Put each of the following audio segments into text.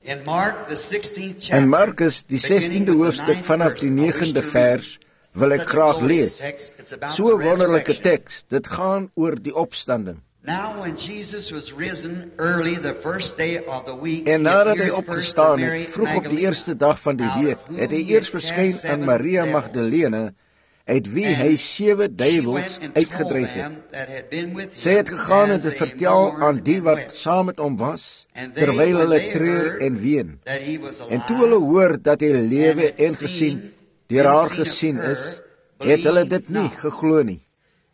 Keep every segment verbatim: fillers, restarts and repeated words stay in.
In Mark, the sixteenth chapter, In Markus, die sestiende hoofstuk vanaf die negende vers, wil ek graag lees. So 'n wonderlike teks, dit gaan oor die opstanding. Now when Jesus was risen early the first day of the week, En nadat hy opgestaan het, vroeg op die eerste dag van die week, het hy eers verskyn aan Maria Magdalene, uit wie hy sewe duiwels uitgedryf het. Sy het gegaan en dit vertel aan die wat saam met hom was, terwyl hulle treur en ween. En toe hulle hoor dat hy lewe en gesien, deur haar gesien is, het hulle dit nie geglo nie.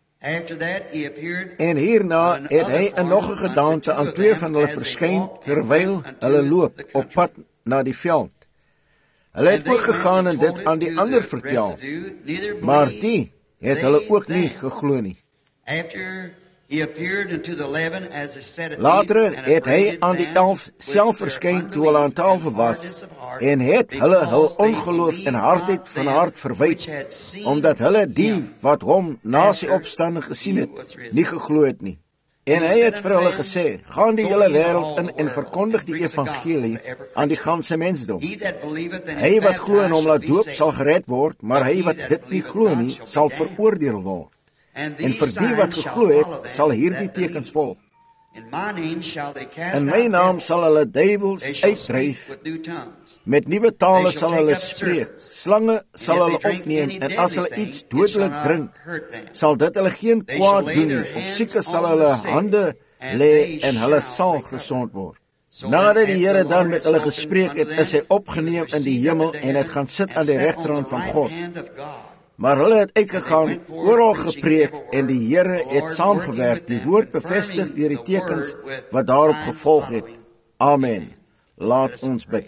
En hierna het hy in nog 'n gedaante aan twee van hulle verskyn, terwyl hulle loop op pad na die veld. Hulle het ook gegaan en dit aan die ander vertel, maar die het hulle ook nie geglo nie. Later het hy aan die elf self verskyn toe hulle aan tafel was, en het hulle hul ongeloof en hardheid van hart verwyd, omdat hulle die wat hom na sy opstanding gesien het, nie geglo het nie. En hy het vir hulle gesê, gaan die hele wêreld in en verkondig die evangelie aan die ganse mensdom. Hy wat glo en hom laat doop sal gered word, maar hy wat dit nie glo nie, sal veroordeel word. En vir die wat geglo het, sal hierdie tekens volg. In my naam sal hulle duiwels uitdryf, met nuwe tale sal hulle spreek, slange sal hulle opneem, en as hulle iets dodelik drink, sal dit hulle geen kwaad doen nie. Op siekes sal hulle hande lê en hulle sal gesond word. Nadat die Here dan met hulle gespreek het, is hy opgeneem in die hemel en het gaan sit aan die regterhand van God. Maar hulle het uitgegaan, oral gepreek, en die Here het saamgewerk, die woord bevestig deur die tekens wat daarop gevolg het. Amen. Laat ons bid.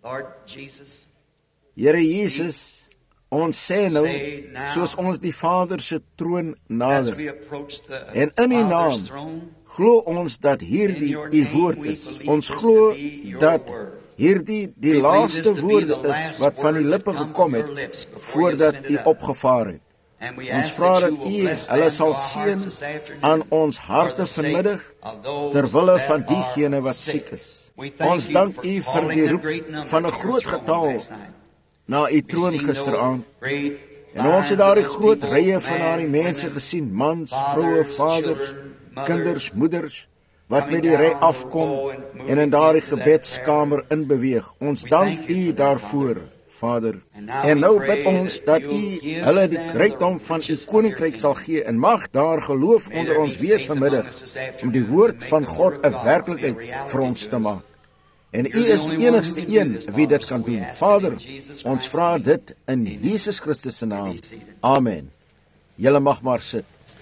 Here Jesus, ons sê nou, soos ons die Vader se troon nader, en in die naam, glo ons dat hierdie u woord is. Ons glo dat hierdie die laaste woorde is wat van die lippe gekom het, voordat u opgevaar het. Ons vra dat u hulle sal seën aan ons harte vanmiddag, terwille van diegene wat siek is. Ons dank u vir die roep van 'n groot getal na u troon gisteraand. En ons het daar die groot rye van daardie mense gesien, mans, vroue, vaders, kinders, moeders, wat met die ry afkom en in daardie gebedskamer inbeweeg. Ons dank u daarvoor, Vader. En nou bid ons dat u hulle die rykdom van u koninkryk sal gee, en mag daar geloof onder ons wees vanmiddag, om die woord van God 'n werklikheid vir ons te maak. En u is die enigste een wie dit kan doen. Vader, ons vra dit in Jesus Christus se naam. Amen. Julle mag maar sit.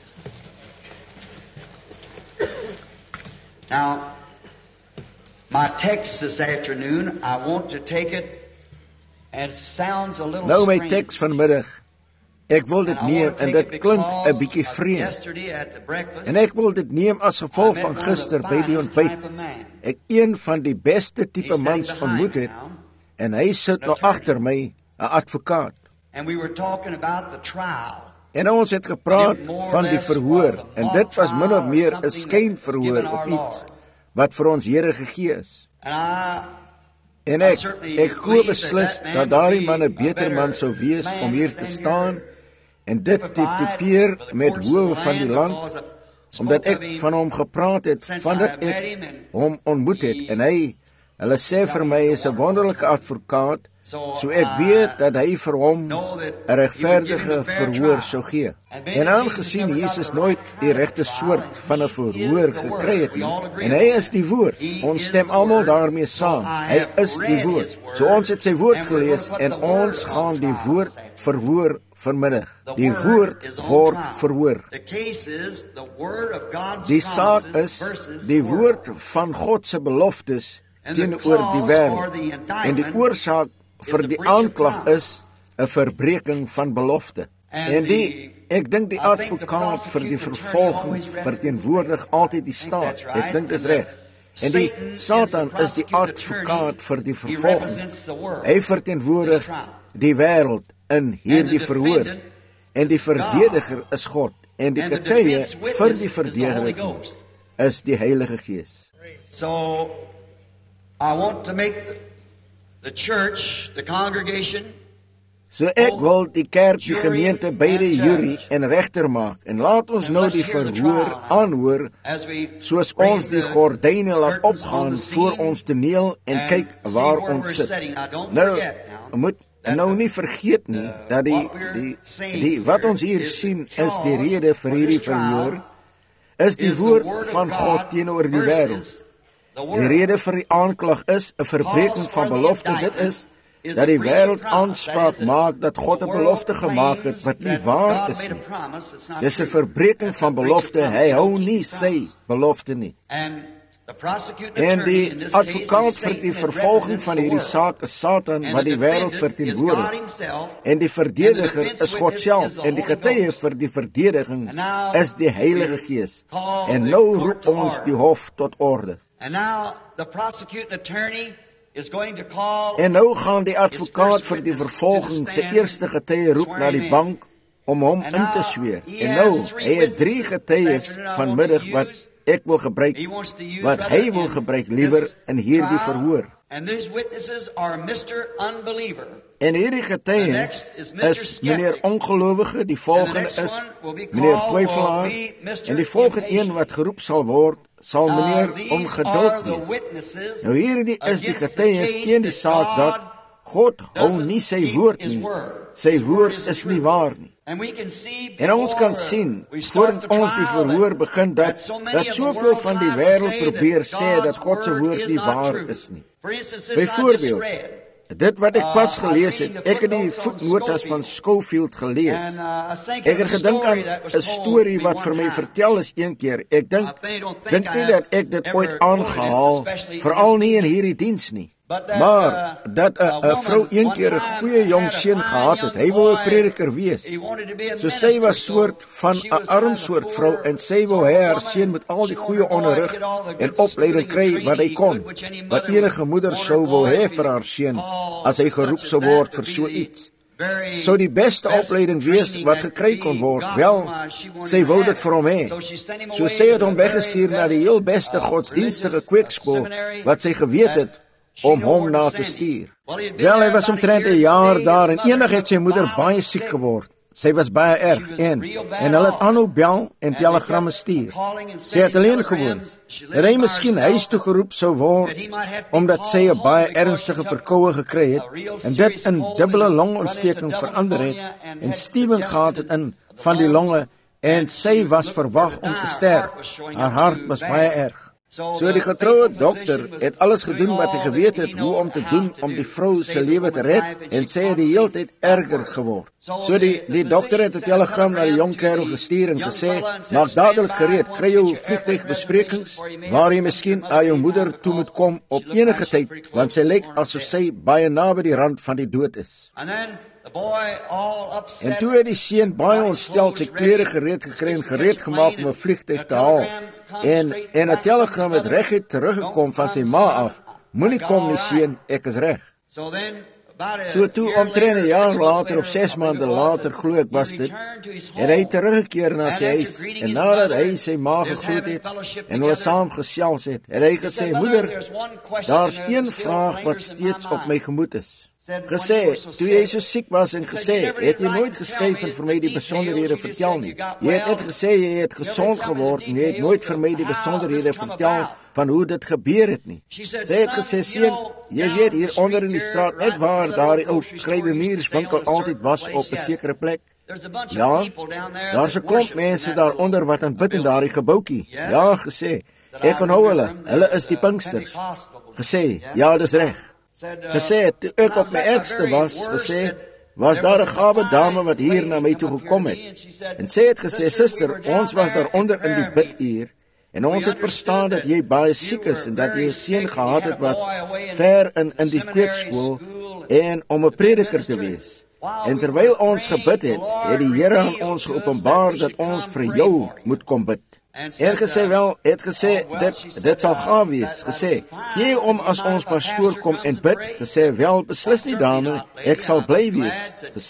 Now, my text this afternoon, I want to take it, and it sounds a little Nou my strange. teks vanmiddag, ek wil dit neem, en dit klink 'n bietjie vreemd. En ek wil dit neem as gevolg van gister by die ontbyt. Ek een van die beste tipe mans ontmoet het, en hy sit nou agter my, 'n advokaat. And we were talking about the trial. En ons het gepraat van die verhoor, en dit was min of meer 'n skynverhoor of iets wat vir ons Here gegee is. And I En ek, ek glo beslis dat daardie man 'n beter man sou wees om hier te staan en dit te tipeer met howe van die land, omdat ek van hom gepraat het, vandat ek hom ontmoet het, en hy, hulle sê vir my, is 'n wonderlike advokaat, so ek weet dat hy vir hom 'n regverdige verhoor sou gee. En aangesien Jesus nooit die regte soort van 'n verhoor gekry het nie, en hy is die woord, ons stem almal daarmee saam, hy is die woord. So ons het sy woord gelees, en ons gaan die woord verhoor vanmiddag. Die woord word verhoor. Die saak is die woord van God se beloftes teenoor die wêreld, en die oorsaak vir die aanklag is 'n verbreeking van belofte. En die, ek dink die advokaat vir die vervolging verteenwoordig altyd die staat. Ek dink dit is reg. En die Satan is die advokaat vir die vervolging. Hy verteenwoordig die wêreld in hierdie verhoor. En die verdediger is God. En die getuie vir die verdediging is die Heilige Gees. So I want to make the church, the congregation, So ek wil die kerk, die gemeente, beide jury en regter maak. En laat ons nou die verhoor aanhoor, soos ons die gordyne laat opgaan voor ons toneel en kyk waar ons sit. Nou, moet nou nie vergeet nie, dat die, die, die wat ons hier sien is die rede vir hierdie verhoor, is die woord van God teenoor die wêreld. Die rede vir die aanklag is 'n verbreeking van belofte. Dit is dat die wêreld aanspraak maak dat God 'n belofte gemaak het wat nie waar is nie. Dis 'n verbreeking van belofte. Hy hou nie sy belofte nie. En die advokaat vir die vervolging van hierdie saak is Satan, wat die wêreld verteenwoordig. En die verdediger is God self. En die getuie vir die verdediging is die Heilige Gees. En nou roep ons die hof tot orde. En nou gaan die advokaat vir die vervolging sy eerste getuie roep na die bank om hom in te sweer. En nou, hy het drie getuies vanmiddag wat ek wil gebruik, wat hy wil gebruik liewer in hierdie verhoor. En hierdie getuies is meneer ongelowige, die volgende is meneer twyfelaar, en die volgende een wat geroep sal word, sal meneer ongeduld wees. Nou hierdie is die getuies teen die saak dat God hou nie sy woord nie. Sy woord is nie waar nie. En ons kan sien, voordat ons die verhoor begin, dat, dat soveel van die wêreld probeer sê dat God se woord nie waar is nie. Byvoorbeeld, dit wat ek pas gelees het, ek het die voetnotas van Scofield gelees. Ek het gedink aan 'n storie wat vir my vertel is een keer. Ek dink, dink nie dat ek dit ooit aangehaal, veral nie in hierdie diens nie. Maar, dat 'n vrou een keer 'n goeie jong seun gehad het, hy wou 'n prediker wees. So sy was soort van 'n arm soort vrou, en sy wou hê haar seun met al die goeie onderrig en opleiding kry wat hy kon, wat enige moeder sou wou hê vir haar seun, as hy geroep sou word vir so iets. Sou die beste opleiding wees wat gekry kon word. Wel, sy wou dit vir hom hê. So sy het hom weggestuur na die heel beste godsdienstige kweekskool wat sy geweet het om hom na te stuur. Wel, hy was omtrent 'n jaar daar, en eendag het sy moeder baie siek geword. Sy was baie erg, en, en hulle het aanhou bel en telegramme stuur. Sy het alleen gewoon, dat hy miskien huis toe geroep sou word, omdat sy 'n baie ernstige verkoue gekry het, en dit in dubbele longontsteking verander het, en stiewing gehad het in van die longe, en sy was verwag om te sterf. Haar hart was baie erg. So die getroue dokter het alles gedoen wat hy geweet het hoe om te doen om die vrou se lewe te red, en sy het die hele tyd erger geword. So die, die dokter het 'n telegram na die jong kerel gestuur en gesê, maak dadelik gereed, kry jou vliegtuigbesprekings, waar jy miskien aan jou moeder toe moet kom op enige tyd, want sy lyk asof sy baie naby die rand van die dood is. En toe het die seun baie ontstel sy klere gereed gekry en gereed gemaak om 'n vliegtuig te haal, en, en 'n telegram het reguit teruggekom van sy ma af, moenie kom nie seun, ek is reg. So toe omtrent 'n jaar later of ses maande later, glo ek was dit, en hy teruggekeer na sy huis, en nadat hy sy ma gegroet het, en hulle saam gesels het, het hy gesê, moeder, daar's een vraag wat steeds op my gemoed is. Gesê, toe jy so siek was en gesê, het jy nooit geskryf en vir my die besonderhede vertel nie. Jy het net gesê, jy het gesond geword, en jy het nooit vir my die besonderhede vertel van hoe dit gebeur het nie. Sy het gesê, seun, jy weet hier onder in die straat, net waar daar die ou kruidenierswinkel altyd was op 'n sekere plek. Ja, daar's 'n klomp mense daaronder wat aanbid in daardie gebouetjie. Ja, gesê, ek onthou hulle, hulle is die Pinksters. Gesê, ja, dis reg. Gesê, toe ek op my ergste was, gesê, was daar 'n gawe dame wat hier na my toe gekom het. En sy het gesê, suster, ons was daar onder in die biduur, en ons het verstaan dat jy baie siek is, en dat jy 'n seun gehad het wat ver in, in die kweekskool, en om 'n prediker te wees. En terwyl ons gebid het, het die Here aan ons geopenbaar dat ons vir jou moet kom bid. En gesê, wel, het gesê, dit, dit sal gaaf wees, gesê, gee om as ons pastoor kom en bid, gesê, wel, beslis nie dame, ek sal bly wees, gesê.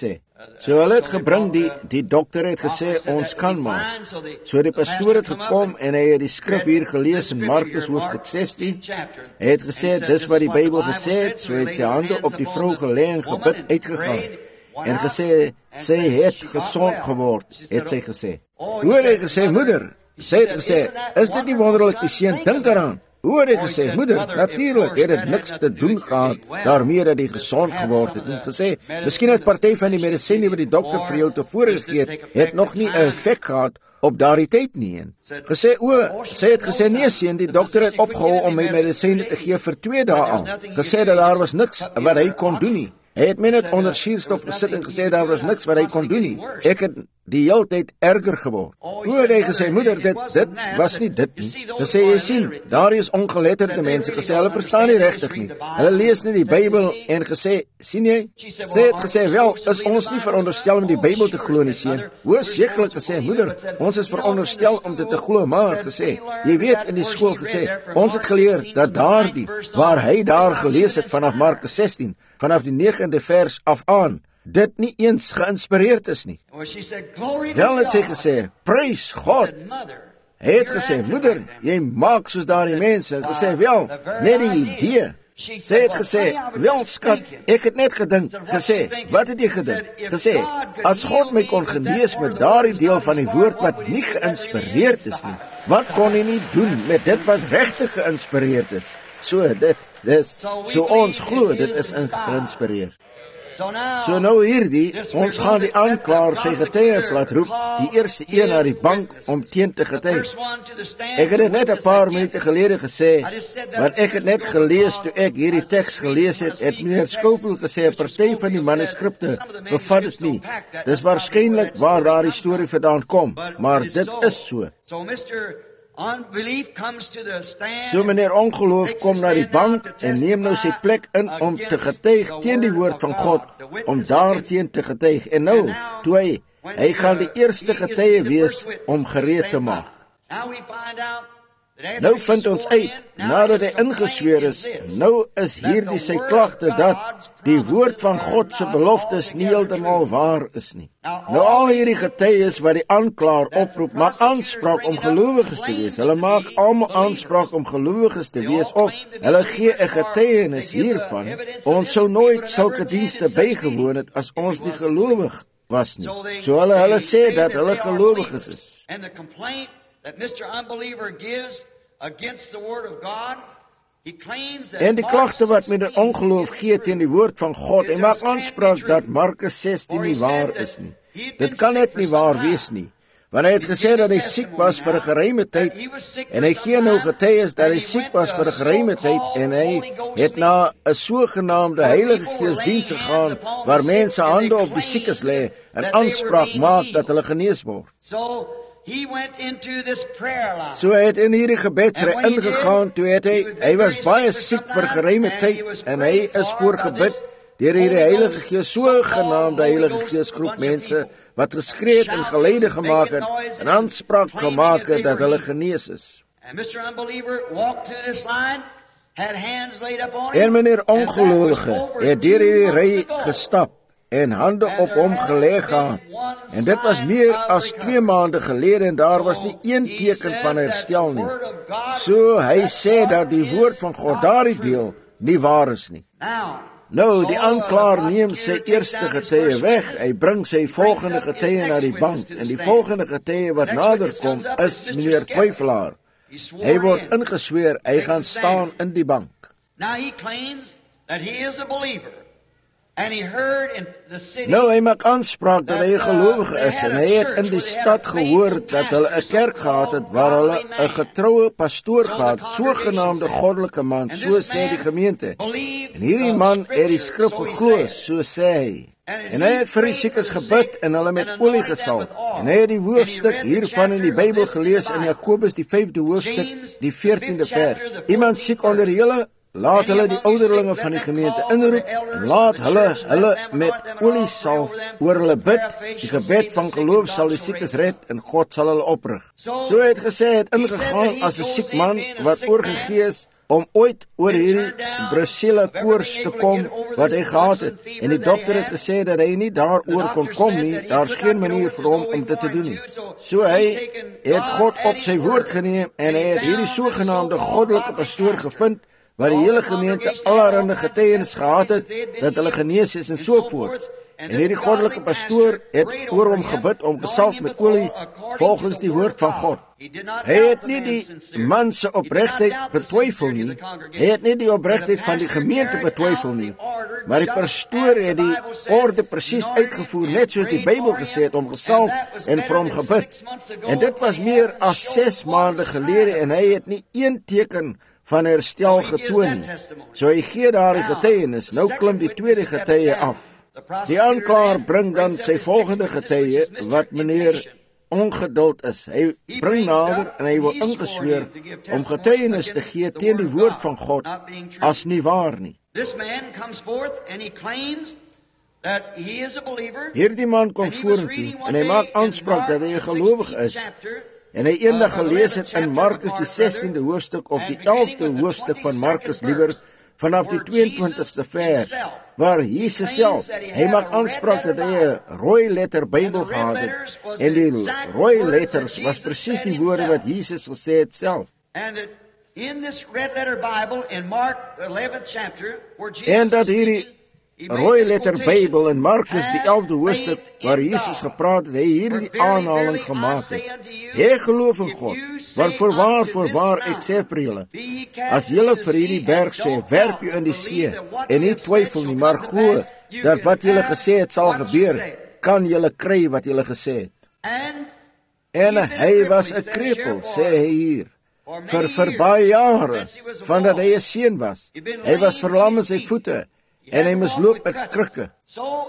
So hulle het gebring, die, die dokter het gesê, ons kan maar. So die pastoor het gekom en hy het die skrif hier gelees in Markus hoofstuk sestien. Hy het gesê, dis wat die Bybel gesê het, so het sy hande op die vrou gelê en gebid uitgegaan. En gesê, sy het gesond geword, het sy gesê. Hoe het hy gesê, moeder? Sy het gesê, is dit nie wonderlik, die seun, dink daaraan. Hoe het hy gesê, moeder, natuurlijk het het niks te doen gehad, daarmee dat hy gezond geword het. En gesê, miskien het partij van die medisyne wat die dokter vir jou tevore gegee het, het nog nie een effect gehad op daardie tyd nie. En gesê, o, sy het gesê, nee sien, die dokter het opgehou om my medisyne te gee vir twee dae al. Gesê dat daar was niks wat hy kon doen nie. Hy het my net onder suurstof gesit en gesê, daar was niks wat hy kon doen nie. Ek het die hele tyd erger geword. Hoe het hy gesê, moeder, dit, dit was nie dit nie. Gesê, jy sien, daar is ongeletterde mense, gesê, hulle verstaan nie rechtig nie. Hulle lees nie die Bybel en gesê, sien jy? Sy het gesê, wel, is ons nie veronderstel om die Bybel te glo nie, sien? Hoe sekerlik gesê, moeder, ons is veronderstel om dit te glo, maar gesê, jy weet in die skool gesê, ons het geleer dat daar die, waar hy daar gelees het vanaf Markus sestien, vanaf die negende vers af aan, dit nie eens geïnspireerd is nie. Wel het sy gesê, prys God. Hy het gesê, moeder, jy maak soos daar die mense. Gesê, wel, net die idee. Sy het gesê, wel skat, ek het net gedink. Gesê, wat het jy gedink? Gesê, as God my kon genees met daardie deel van die woord wat nie geïnspireerd is nie, wat kon hy nie doen met dit wat regtig geïnspireerd is? So dit, dis, so ons glo, dit is geïnspireerd. So nou hierdie, ons gaan die aanklaer sy getuies laat roep, die eerste een na die bank om teen te getuig. Ek het het net een paar minute gelede gesê, want ek het net gelees, toe ek hierdie tekst gelees het, het meneer Skopel gesê, een partij van die manuskripte bevat het nie. Dis waarskynlik waar daar die story vandaan kom, maar dit is so. So meneer ongeloof kom na die bank en neem nou sy plek in om te getuig teen die woord van God, om daarteen te getuig. En nou, toe hy, hy gaan die eerste getuie wees om gereed te maak. Nou vind ons uit, nadat hy ingesweer is, nou is hierdie sy klagte dat die woord van God se beloftes nie heeltemal waar is nie. Nou al hierdie getuies wat die aanklaer oproep, maak aanspraak om gelowiges te wees. Hulle maak almal aanspraak om gelowiges te wees, of hulle gee 'n getuienis hiervan. Ons sou nooit sulke dienste bygewoon het as ons nie gelowig was nie. So hulle, hulle sê dat hulle gelowiges is. That Mister Unbeliever gives against the word of God, he claims that en die klagte wat met 'n ongeloof gee teen die woord van God, hy maak aanspraak dat Markus sestien nie waar is nie. Dit kan net nie waar wees nie, want hy het gesê dat hy siek was vir 'n geruime tyd, en hy gee nou getuies dat hy siek was vir 'n geruime tyd, en hy het na 'n sogenaamde Heilige Gees diens gegaan, waar mense hande op die siekes lê, en aanspraak maak dat hulle genees word. He went into this prayer line. So hy het in hierdie gebedsry ingegaan, toe het hy, hy was baie siek vir geruime tyd, en hy is voorgebid deur hierdie Heilige Gees, so genaamde Heilige Gees groep mense, wat geskree het en geleide gemaak het, en aanspraak gemaak het dat hulle genees is. En meneer ongelowige het deur hierdie ry gestap, en hande op hom gelê gehad. En dit was meer as twee maande gelede, en daar was nie een teken van herstel nie. So hy sê dat die woord van God, daardie deel, nie waar is nie. Nou, die aanklaer neem sy eerste getuie weg, hy bring sy volgende getuie na die bank, en die volgende getuie wat nader kom, is meneer Twyfelaar. Hy word ingesweer, hy gaan staan in die bank. Now he claims that he is a believer. And he heard in the city, nou, hy maak aanspraak dat hy 'n gelowige is, en hy het in die stad gehoor dat hulle 'n kerk gehad het, waar hulle 'n getroue pastoor gehad, sogenaamde goddelike man, so sê die gemeente. En hierdie man het die skrif geglo, so sê hy. En hy het vir die siekes gebid, en hulle met olie gesalf. En hy het die hoofstuk hiervan in die Bybel gelees, in Jakobus die vyfde hoofstuk, die veertiende vers. Iemand siek onder julle, laat hulle die ouderlinge van die gemeente inroep, en laat hulle hulle met olie salf oor hulle bid. Die gebed van geloof sal die siekes red, en God sal hulle oprig. So het gesê, het ingegaan as 'n siek man wat oorgegee is, om ooit oor hierdie Brucella koors te kom wat hy gehad het. En die dokter het gesê dat hy nie daaroor kon kom nie, daar's geen manier vir hom om dit te doen nie. So hy het God op sy woord geneem en hy het hierdie sogenaamde goddelike pastoor gevind, waar die hele gemeente allerhande getuienis gehad het, dat hulle genees is en so voort. En hierdie goddelike pastoor het oor hom gebid om gesalf met olie volgens die woord van God. Hy het nie die man se opregtheid betwyfel nie, hy het nie die opregtheid van die gemeente betwyfel nie, maar die pastoor het die orde presies uitgevoer, net soos die Bybel gesê het, om gesalf en vir hom gebid. En dit was meer as ses maande gelede en hy het nie een teken van herstel getoon nie. So hy gee daar die getuienis. Nou klim die tweede getuie af. Die aanklaer bring dan sy volgende getuie, wat meneer ongeduld is. Hy bring nader en hy wil ingesweer om getuienis te gee teen die woord van God as nie waar nie. Hierdie man kom vorentoe en hy maak aanspraak dat hy 'n gelowige is. En hy eendag gelees het in Markus die sestiende hoofstuk of die elfde hoofstuk van Markus liewer, vanaf die tweeëntwintigste vers, waar Jesus self, hy maak aanspraak dat hy 'n rooi letter Bybel gehad het, en die rooi letters was presies die woorde wat Jesus gesê het self. En dat hierdie rooi letter Bybel in Markus die elfde hoofstuk, waar Jesus gepraat het, hy hierdie aanhaling gemaak het. Hy geloof in God, want voorwaar, voorwaar, ek sê vir julle, as julle vir hierdie berg sê, werp jy in die see, en nie twyfel nie, maar glo, dat wat julle gesê het sal gebeur, kan julle kry wat julle gesê het. En hy was 'n krepel, sê hy hier, vir, vir baie jare, van dat hy 'n seun was. Hy was verlam in sy voete, en hy moes loop met krikke. So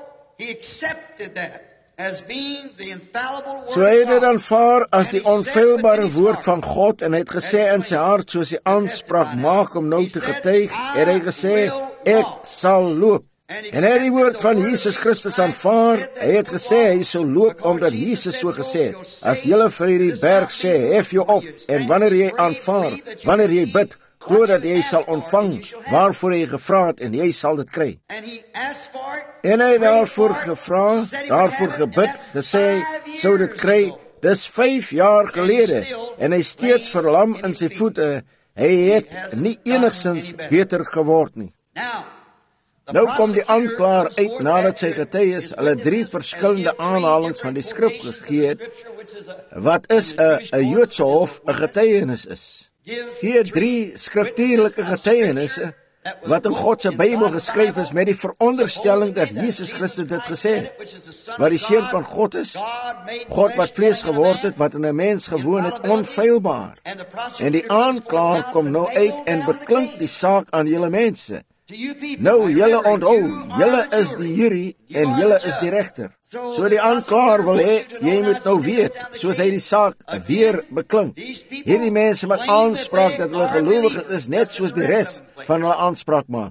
hy het dit aanvaar as die onfeilbare woord van God, en hy het gesê in sy hart, soos hy aanspraak maak om nou te getuig, het hy gesê, ek sal loop. En hy het die woord van Jesus Christus aanvaar, hy het gesê, hy sal loop, omdat Jesus so gesê het, as julle vir hierdie berg sê, hef jou op, en wanneer jy aanvaar, wanneer jy bid, glo dat jy sal ontvang, waarvoor jy gevra het, en jy sal dit kry. En hy het daarvoor gevra, daarvoor gebid, gesê, sou dit kry, dis vyf jaar gelede, en hy steeds verlam in sy voete, hy het nie enigsins beter geword nie. Nou kom die aanklaer uit, nadat sy getuies, hulle drie verskillende aanhalings van die skrif gegee het, wat is 'n 'n Joodse hof 'n getuienis is. Gee drie skriftuurlike getuienisse wat in God se Bybel geskryf is met die veronderstelling dat Jesus Christus dit gesê het, wat die seun van God is, God wat vlees geword het, wat in 'n mens gewoon het, onfeilbaar. En die aanklaer kom nou uit en beklink die saak aan julle mense. Nou, julle onthou, julle is die jury en julle is die regter. So die aanklaer wil hê, jy moet nou weet, soos hy die saak weer beklink. Hierdie mense maak aanspraak dat hulle gelowig is, net soos die res van hulle aanspraak maak.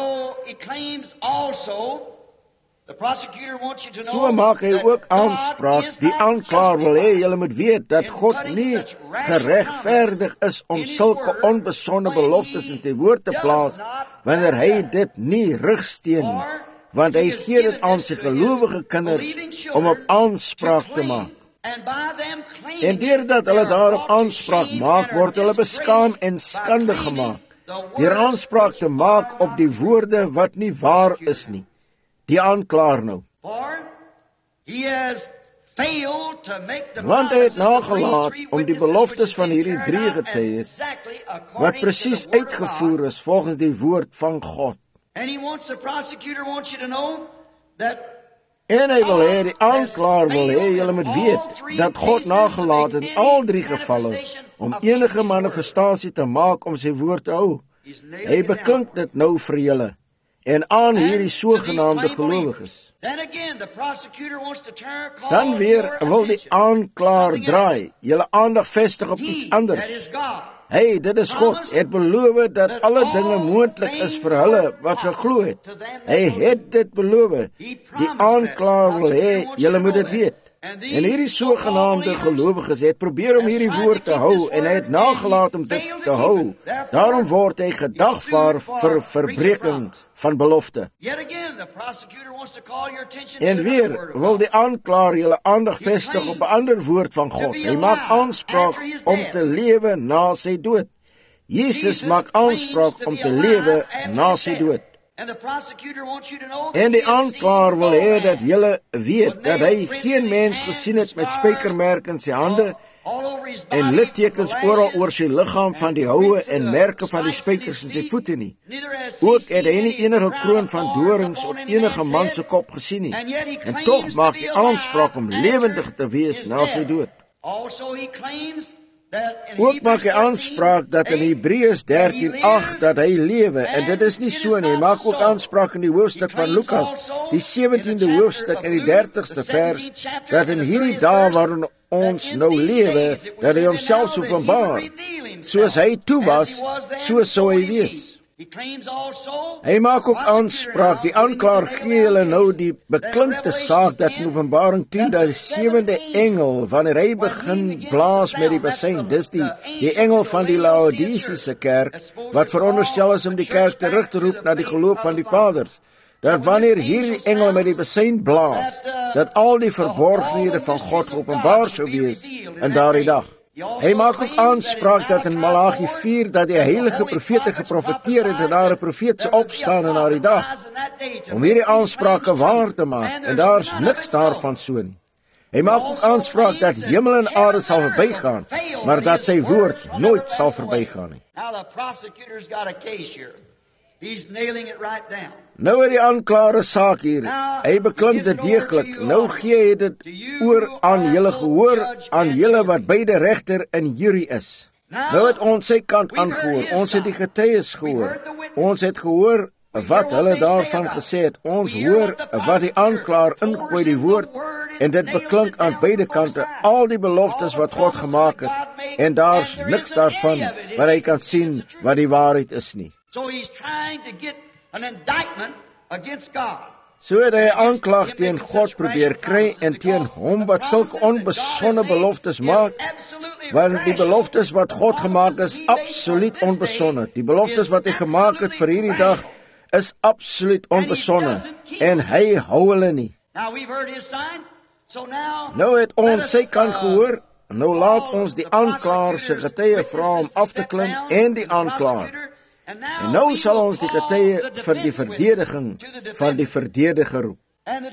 So maak hy ook aanspraak, die aanklaer wil hê, julle moet weet, dat God nie geregverdig is om sulke onbesonde beloftes in sy woord te plaas, wanneer hy dit nie rigsteen nie, want hy gee dit aan sy gelowige kinders om op aanspraak te maak. En deurdat hulle daarop aanspraak maak, word hulle beskaam en skande gemaak, deur aanspraak te maak op die woorde wat nie waar is nie. Die aanklaer nou. Want hy het nagelaat om die beloftes van hierdie drie getuies, wat presies uitgevoer is volgens die woord van God. En hy wil hê, die aanklaer wil hê, julle moet weet, dat God nagelaat in al drie gevalle, om enige manifestasie te maak om sy woord te hou. Hy beklink dit nou vir julle, en aan hierdie sogenaamde gelowiges. Dan weer wil die aanklaer draai, julle aandag vestig op iets anders. Hey, dit is God, het beloof dat alle dinge moontlik is vir hulle wat geglo het. Hy het dit beloof. Die aanklaer wil hê, julle moet dit weet. En hierdie sogenaamde gelowiges het probeer om hierdie woord te hou en hy het nagelaat om dit te hou. Daarom word hy gedagvaar vir verbreeking van belofte. En weer wil die aanklaer julle aandag vestig op 'n ander woord van God. Hy maak aanspraak om te lewe na sy dood. Jesus maak aanspraak om te lewe na sy dood. En die aanklaer wil hê dat julle weet dat hy geen mens gesien het met spykermerke in sy hande en littekens oral oor sy liggaam van die houe en merke van die spykers in sy voete nie. Ook het hy nie enige kroon van dorings op enige man se kop gesien nie. En tog maak hy aanspraak om lewendig te wees na sy dood. Ook maak hy aanspraak dat in Hebreërs dertien agt dat hy lewe, en dit is nie so nie. Hy maak ook aanspraak in die hoofstuk van Lukas, die sewentiende hoofstuk en die dertigste vers, dat in hierdie dae waarin ons nou lewe, dat hy homself openbaar. Soos hy toe was, so sou hy wees. Hy maak ook aanspraak, die aanklaer gee hulle nou die beklinkte saak dat in Openbaring tien dat die sewende engel, wanneer hy begin blaas met die bassein, dis die, die engel van die Laodicese kerk, wat veronderstel is om die kerk terug te roep na die geloof van die vaders, dat wanneer hierdie engel met die bassein blaas, dat al die verborgenhede van God geopenbaar sou wees in daardie dag. Hy maak ook aanspraak dat in Malagi vier dat die heilige profete geprofeteer het en daar 'n profeet sou opstaan in daardie dag, om hierdie aansprake waar te maak, en daar is niks daarvan so nie. Hy maak ook aanspraak dat hemel en aarde sal verbygaan, maar dat sy woord nooit sal verbygaan nie. Nou het die aanklaer 'n saak hier. Hy beklink dit deeglik. Nou gee hy dit oor aan julle gehoor, aan julle wat beide regter en jury is. Nou het ons sy kant aangehoor. Ons het die getuies gehoor. Ons het gehoor wat hulle daarvan gesê het. Ons hoor wat die aanklaer ingooi die woord, en dit beklink aan beide kante al die beloftes wat God gemaak het, en daar's niks daarvan wat hy kan sien wat die waarheid is nie. So he's trying to get an indictment against God. So het hy 'n aanklag teen God probeer kry en teen hom wat sulke onbesonde beloftes maak, want die beloftes wat God gemaak is absoluut onbesonde. Die beloftes wat hy gemaak het vir hierdie dag is absoluut onbesonde, en hy hou hulle nie. Nou het ons sy kant gehoor. Nou laat ons die aanklaer se getuie vra om af te klim, en die aanklaer. En nou sal ons die getuie vir die verdediging van die verdediger roep.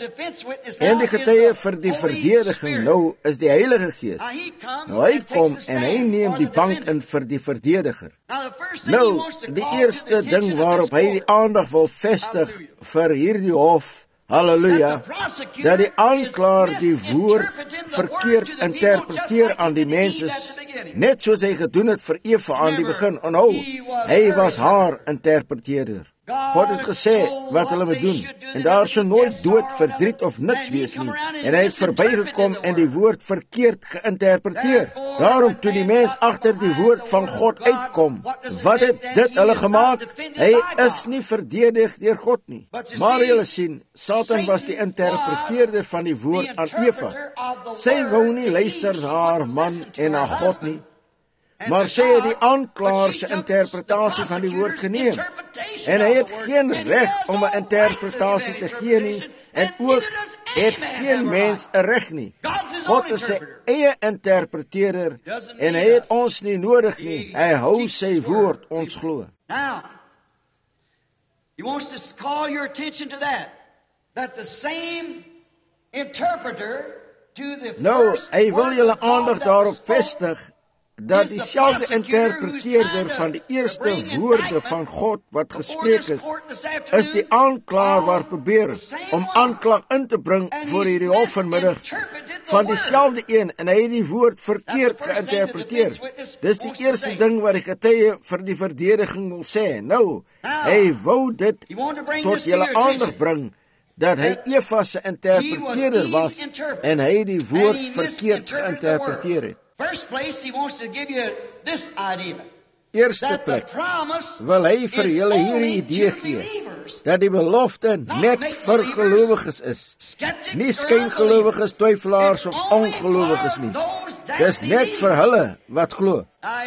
En die getuie vir die verdediging nou is die Heilige Gees. Nou hy kom en hy neem die bank in vir die verdediger. Nou, die eerste ding waarop hy die aandag wil vestig vir hierdie hof, halleluja, dat die aanklaer die woord verkeerd interpreteer aan die mense, net soos hy gedoen het vir Eva aan die begin. Onthou, hy was haar interpreteerder. God het gesê wat hulle moet doen, en daar sou nooit dood, verdriet of niks wees nie, en hy het verbygekom en die woord verkeerd geïnterpreteer. Daarom toe die mens agter die woord van God uitkom, wat het dit hulle gemaak? Hy is nie verdedig deur God nie. Maar julle sien, Satan was die interpreteerder van die woord aan Eva. Sy wou nie luister na haar man en na God nie, maar sy het die aanklaer se interpretasie van die woord geneem. En hy het geen reg om 'n interpretasie te gee nie, en ook het geen mens 'n reg nie. God is sy eie interpreteerder, en hy het ons nie nodig nie. Hy hou sy woord, ons glo. Now, he wants to call your attention to that, that the same interpreter to the Nou, first hy wil julle word of God aandag that daarop was spoken, vestig, dat dieselfde interpreteerder van die eerste woorde van God wat gespreek is, is die aanklaer waar probeer om aanklag in te bring voor hierdie hof vanmiddag van dieselfde een, en hy het die woord verkeerd geïnterpreteer. Dis die eerste ding wat die getuie vir die verdediging wil sê. Nou, hy wou dit tot julle aandag bring, dat hy Eva se interpreteerder was, en hy die woord verkeerd geïnterpreteer het. First place, he wants to give you this idea. Eerste plek wil hy vir julle hierdie idee gee, dat die belofte net vir gelowiges is. Nie skyngelowiges, twyfelaars of ongelowiges nie. Dis net vir hulle wat glo.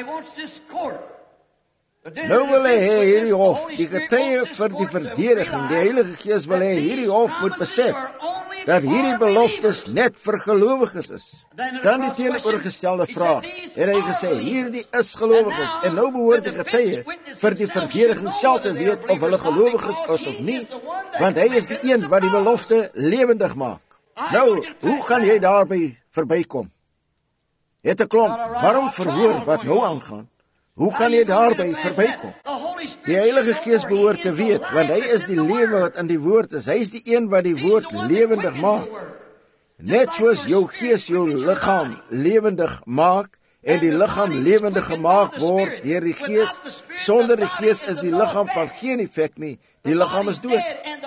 Nou wil hy hê hierdie hof, die getuie vir die verdediging, die Heilige Gees wil hê hierdie hof moet besef dat hierdie beloftes net vir gelowiges is. Dan die teenoorgestelde vraag, het hy gesê, hierdie is gelowiges, en nou behoort die getuie vir die verdediging self te weet of hulle gelowiges is of nie, want hy is die een wat die belofte lewendig maak. Nou, hoe gaan jy daarby verbykom? Het 'n klomp, waarom verhoor wat nou aangaan? Hoe gaan jy daarby verbykom? Die Heilige Gees behoort te weet, want hy is die lewe wat in die woord is. Hy is die een wat die woord lewendig maak. Net soos jou gees jou liggaam lewendig maak, en die liggaam lewendig gemaak word deur die Gees, sonder die Gees is die liggaam van geen effek nie. Die liggaam is dood.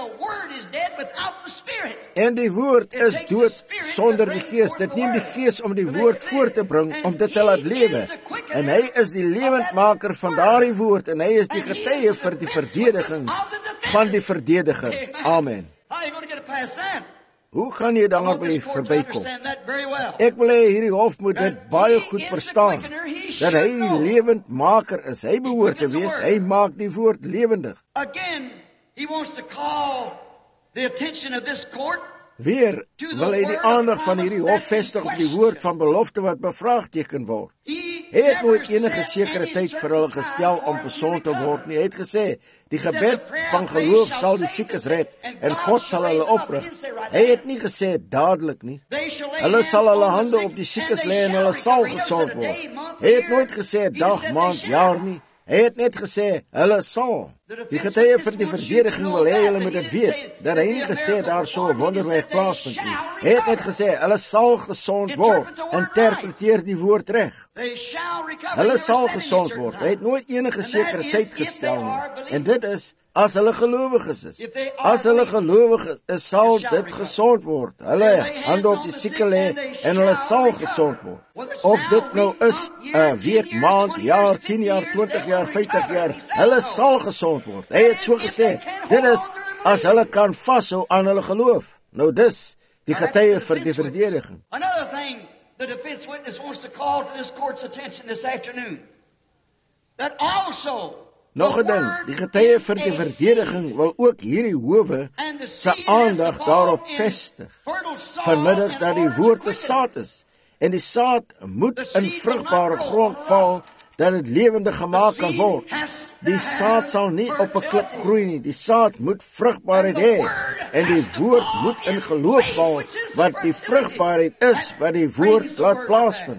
En die woord is dood sonder die Gees. Dit neem die Gees om die woord voor te bring, om dit te laat lewe. En hy is die lewendmaker van daardie woord, en hy is die getuie vir die verdediging van die verdediger. Amen. Hoe gaan jy daarby verbykom? Ek wil hê hierdie hof moet dit baie goed verstaan, dat hy die lewendmaker is. Hy behoort te weet, hy maak die woord lewendig. Weer wil hy die aandag van hierdie hof vestig op die woord van belofte wat bevraagteken word. Hy het nooit enige sekere tyd vir hulle gestel om gesond te word nie. Hy het gesê, die gebed van geloof sal die siekes red, en God sal hulle oprig. Hy het nie gesê dadelik nie. Hulle sal hulle hande op die siekes lê en hulle sal gesond word. Hy het nooit gesê dag, maand, jaar nie. Hy het net gesê, hulle sal. Die getuie vir die verdediging wil hê hulle moet dit weet, dat hy nie gesê daar so 'n wonderwerk plaasvind nie. Hy het net gesê, hulle sal gesond word. Interpreteer die woord reg. Hulle sal gesond word. Hy het nooit enige sekere tyd gestel nie. En dit is, as hulle gelowiges is. As hulle gelowiges is, sal dit gesond word. Hulle hande op die sieke lê, en hulle sal gesond word. Of dit nou is 'n week, maand, jaar, tien jaar, twintig jaar, vyftig jaar, hulle sal gesond word. Hy het so gesê, dit is, as hulle kan vashou aan hulle geloof. Nou dis, die getuie vir die verdediging. Another thing the defense witness wants to call to this court's attention this afternoon, that also Nog 'n ding, die getuie vir die verdediging wil ook hierdie howe se aandag daarop vestig. Vanmiddag dat die woord 'n saad is, en die saad moet in vrugbare grond val, dat dit lewendig gemaak kan word. Die saad sal nie op 'n klip groei nie, die saad moet vrugbaarheid hê, en die woord moet in geloof val, wat die vrugbaarheid is, wat die woord laat plaasvind.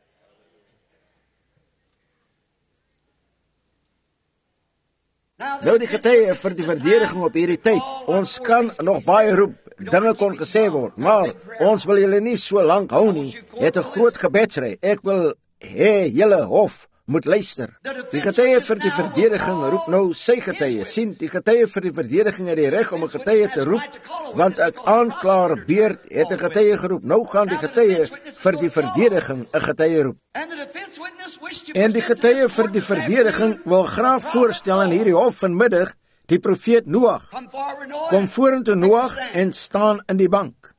Nou die getuie vir die verdediging op hierdie tyd, ons kan nog baie roep, dinge kon gesê word, maar ons wil julle nie so lank hou nie, het 'n groot gebedsry, ek wil hê julle hof moet luister. Die getuie vir die verdediging roep nou sy getuie, sien, die getuie vir die verdediging het die reg om 'n getuie te roep, want ek aanklaer Beerd het 'n getuie geroep, nou gaan die getuie vir die verdediging 'n getuie roep. En die getuie vir die verdediging wil graag voorstel in hierdie hof vanmiddag, die profeet Noag. Kom vorentoe Noag en staan in die bank.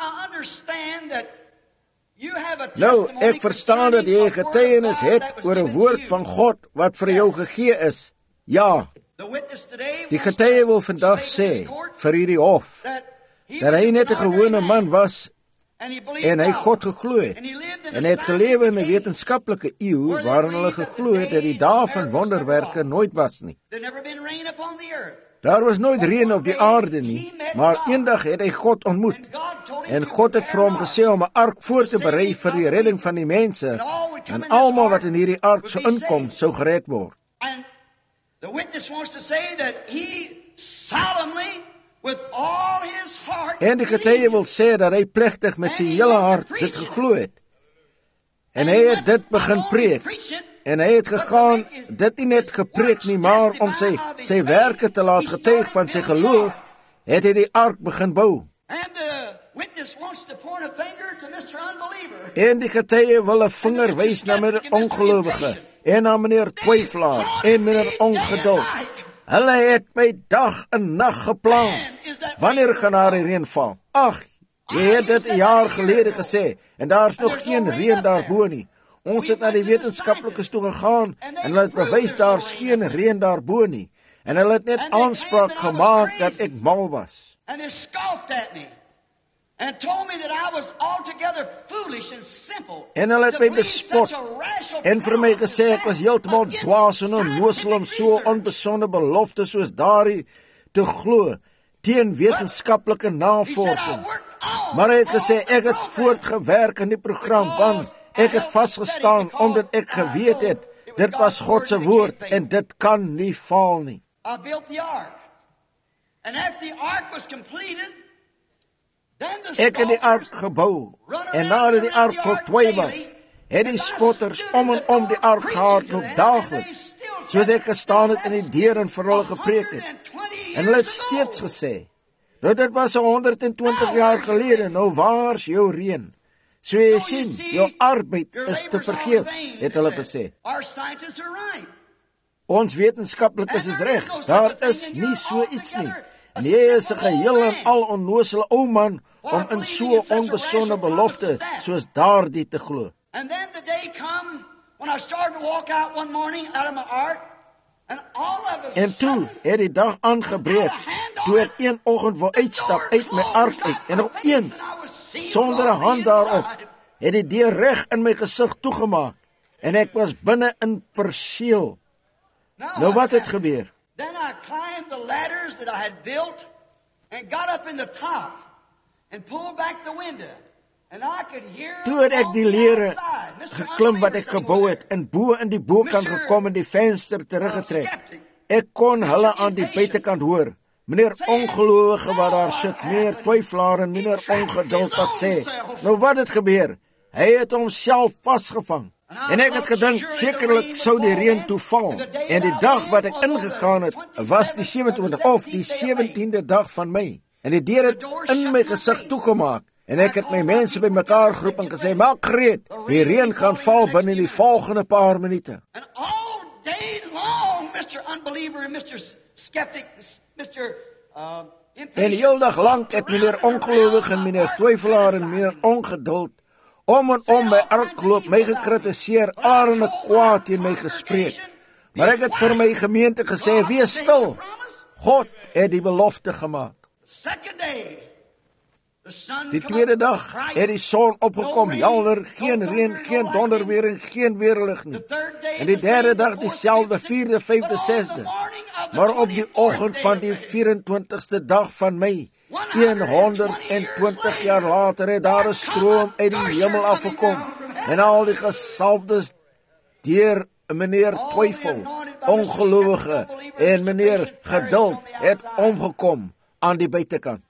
Nou, ek verstaan dat jy getuienis het oor 'n woord van God wat vir jou gegee is. Ja, die getuie wil vandag sê vir hierdie hof, dat hy net 'n gewone man was, en hy God geglo het, en hy het gelewe in 'n wetenskaplike eeu, waarin hulle geglo het dat die dae van wonderwerke nooit was nie. Daar was nooit reën op die aarde nie, maar eendag het hy God ontmoet, en God het vir hom gesê om 'n ark voor te berei vir die redding van die mense, en almal wat in hierdie ark sou inkom, sou gered word. En die getuie wil sê dat hy plegtig met sy hele hart dit geglo het, en hy het dit begin preek, en hy het gegaan, dit nie net gepreek nie, maar om sy, sy werke te laat getuig van sy geloof, het hy die ark begin bou. En die getuie wil 'n vinger wys na meneer ongelowige, en na meneer twyfelaar, en meneer ongeduld. Hulle het my dag en nag geplan. Wanneer gaan daar die reën val? Ag, jy het dit 'n jaar gelede gesê en daar's nog geen reën daarbo nie. Ons het na die wetenskaplikes toe gegaan en hulle het bewys daar's geen reën daarbo nie. En hulle het net aanspraak gemaak dat ek mal was. And they scoffed at me and told me that I was altogether foolish and simple. En hulle het my bespot en vir my gesê ek was heeltemal dwaas en onnoosel om so onbesonde beloftes soos daardie te glo teen wetenskaplike navorsing. Maar hy het gesê ek het voortgewerk in die program want ek het vasgestaan omdat ek geweet het dit was God se woord en dit kan nie faal nie. I built the ark. And after the ark was completed, then the Ek het die ark gebou en nadat die ark voltooi was, het die spotters om en om die ark gehardloop daagliks, soos ek gestaan het in die deur en vir hulle gepreek het. En hulle het steeds gesê, nou dit was honderd en twintig jaar gelede, nou waar's jou reën? So jy sien, jou arbeid is te vergeefs, het hulle gesê. Our scientists are right. Ons wetenskaplikes is reg, daar is nie so iets nie. En jy is 'n geheel en al onnoosele ou man om in so onbesonde belofte soos daardie te glo. And then the day come when I started to walk out one morning out of my ark, and all of a En toe het die dag aangebreek, toe ek een oggend wou uitstap uit my ark uit, en opeens, sonder 'n hand daarop, het die deur reg in my gesig toegemaak, en ek was binne in verseël. Nou wat het gebeur? Then I climbed the ladders that I had built and got up in the top and pulled back the window. And I could hear Toe het ek die lere geklim wat ek gebou het en bo in die bokant gekom en die venster teruggetrek. Ek kon hulle aan die buitekant hoor. Meneer ongelowige wat daar sit, meneer twyfelaar en meneer ongeduld wat sê. Nou wat het gebeur? Hy het homself vasgevang. En ek het gedink, sekerlik sou die reën toe val. En die dag wat ek ingegaan het, was die sewentwintigste of die sewentiende dag van Mei. En die deur het in my gesig toegemaak. En ek het my mense bymekaar geroep en gesê, maak gereed, die reën gaan val binne die volgende paar minute. And all day long, Mister Unbeliever and Mister Skeptic, Mister Uh, en heel dag lang het meneer ongelowig en meneer twyfelaar en meneer ongeduld om en om my arkloop my gekritiseer, arende kwaad teen my gespreek. Maar ek het vir my gemeente gesê, wees stil, God het die belofte gemaak. Die tweede dag het die son opgekom, helder, geen reën, geen donderweer en geen weerlig nie. En die derde dag dieselfde, vierde, vyfde, sesde. Maar op die oggend van die vyf-en-twintigste dag van Mei, honderd en twintig jaar later, het daar 'n stroom uit die hemel afgekom. En al die gesalfdes deur meneer Twyfel, ongelowige en meneer Geduld het omgekom aan die buitekant.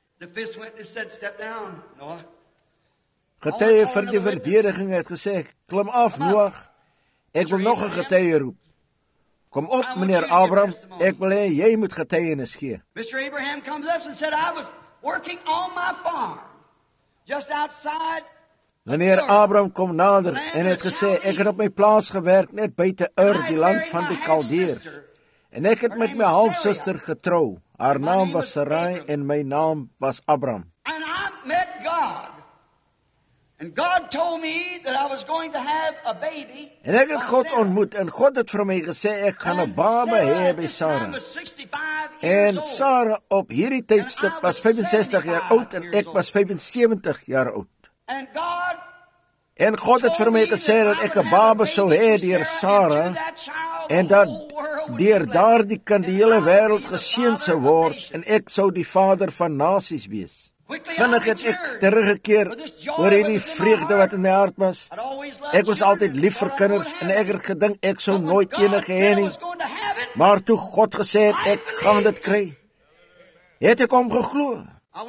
Getuie vir die verdediging het gesê, klim af Noag, ek wil nog 'n getuie roep. Kom op meneer Abraham, ek wil hê jy moet getuienis gee. Mister Abraham comes up and said I was working on my farm just outside. Meneer Abraham kom nader en het gesê ek het op my plaas gewerk net buite Ur, die land van die Kaldeërs. En ek het met my halfsuster getrou. Haar naam was Sarai en my naam was Abraham. And I met God. And God told me that I was going to have a baby. En ek het God ontmoet en God het vir my gesê ek gaan 'n baba hê by Sarah. En Sarah op hierdie tydstip was vyf-en-sestig jaar oud en ek was vyf-en-sewentig jaar oud. And God En God het vir my gesê dat ek 'n baba sou hê deur Sarah en dat deur daardie kind die hele wêreld geseën sou word en ek sou die vader van nasies wees. Vinnig het ek teruggekeer oor hierdie vreugde wat in my hart was. Ek was altyd lief vir kinders en ek het gedink ek sou nooit enige hê nie. Maar toe God gesê het ek gaan dit kry, het ek hom geglo.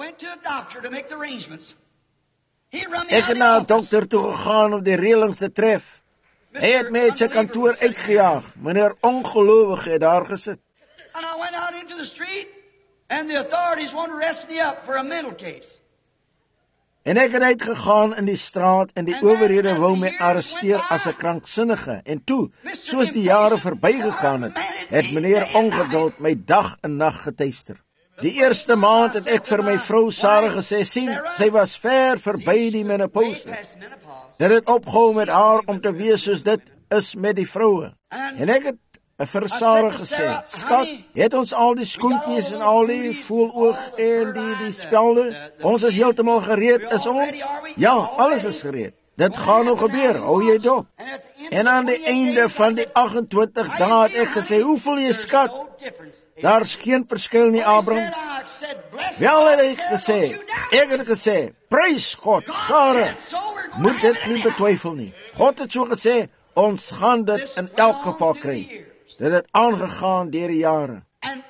Ek het na 'n dokter toe gegaan om die reëlings te tref. Hy het my uit sy kantoor uitgejaag. Meneer ongelowige het daar gesit. And I went out into the street and the authorities wanted to arrest me up for a mental case. En ek het uitgegaan in die straat en die owerhede wou my arresteer as 'n kranksinnige. En toe, soos die jare verbygegaan het, het meneer Ongeduld my dag en nag getuister. Die eerste maand het ek vir my vrou Sarah gesê, sien, sy was ver verby die menopause. Dit het opgehou met haar om te wees soos dit is met die vroue. En ek het vir Sarah gesê, skat, het ons al die skoentjies en al die voeloog en die, die spelde? Ons is heeltemal gereed, is ons? Ja, alles is gereed. Dit gaan nog gebeur, hou jy dop. En aan die einde van die agt-en-twintig dae het ek gesê, hoe voel jy, skat? Daar's geen verskil nie, Abram. Wel het ek gesê, ek het gesê, prys God, Sarah, moet dit nie betwyfel nie. God het so gesê, ons gaan dit in elk geval kry. Dit het aangegaan deur die jare.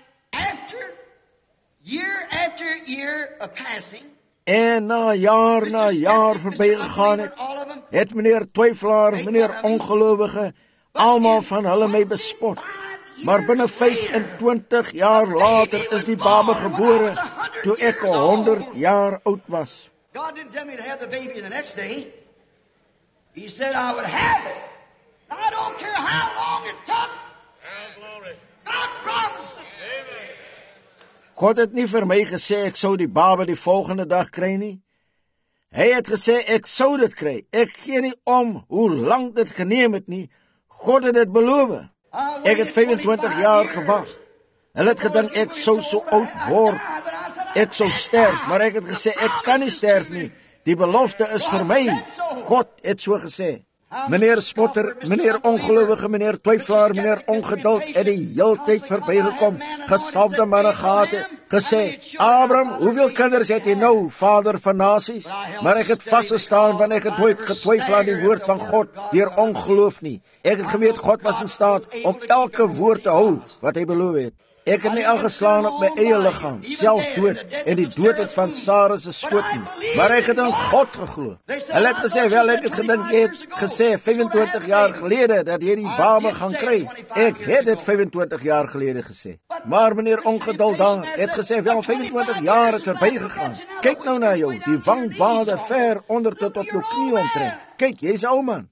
En na jaar na jaar verbygegaan het, het meneer Twyfelaar, meneer Ongelowige, almal van hulle my bespot. Maar binne vyf-en-twintig jaar later is die baba gebore, toe ek honderd jaar oud was. God didn't tell me to have the baby the next day. He said I would have it. I don't care how long it took. God promised it. God het nie vir my gesê ek sou die baba die volgende dag kry nie. Hy het gesê ek sou dit kry. Ek gee nie om hoe lank dit geneem het nie. God het dit beloof. Ek het vyf-en-twintig jaar gewag. Hulle het gedink ek sou so oud word. Ek sou sterf, maar ek het gesê ek kan nie sterf nie. Die belofte is vir my. God het so gesê. Meneer Spotter, meneer Ongelowige, meneer Twyfelaar, meneer Ongeduld het die heeltyd verbygekom, gesalfde manne gehad het, gesê, Abram, hoeveel kinders het jy nou, vader van nasies? Maar ek het vasgestaan, want ek het nooit getwyfel aan die woord van God, deur ongeloof nie. Ek het geweet, God was in staat om elke woord te hou, wat hy beloof het. Ek het nie al geslaan op my eie liggaam, self dood, en die dood het van Sarah se skoot nie, maar ek het in God geglo. Hulle het gesê, wel, ek het gedink, jy het gesê, vyf-en-twintig jaar gelede, dat jy die baba gaan kry. Ek het dit vyf-en-twintig jaar gelede gesê. Maar meneer Ongeduld daar, het gesê, wel, vyf-en-twintig jaar het erbij gegaan. Kyk nou na jou, die wangbader ver onder tot op jou knie omtrent. Kyk, jy's ou man.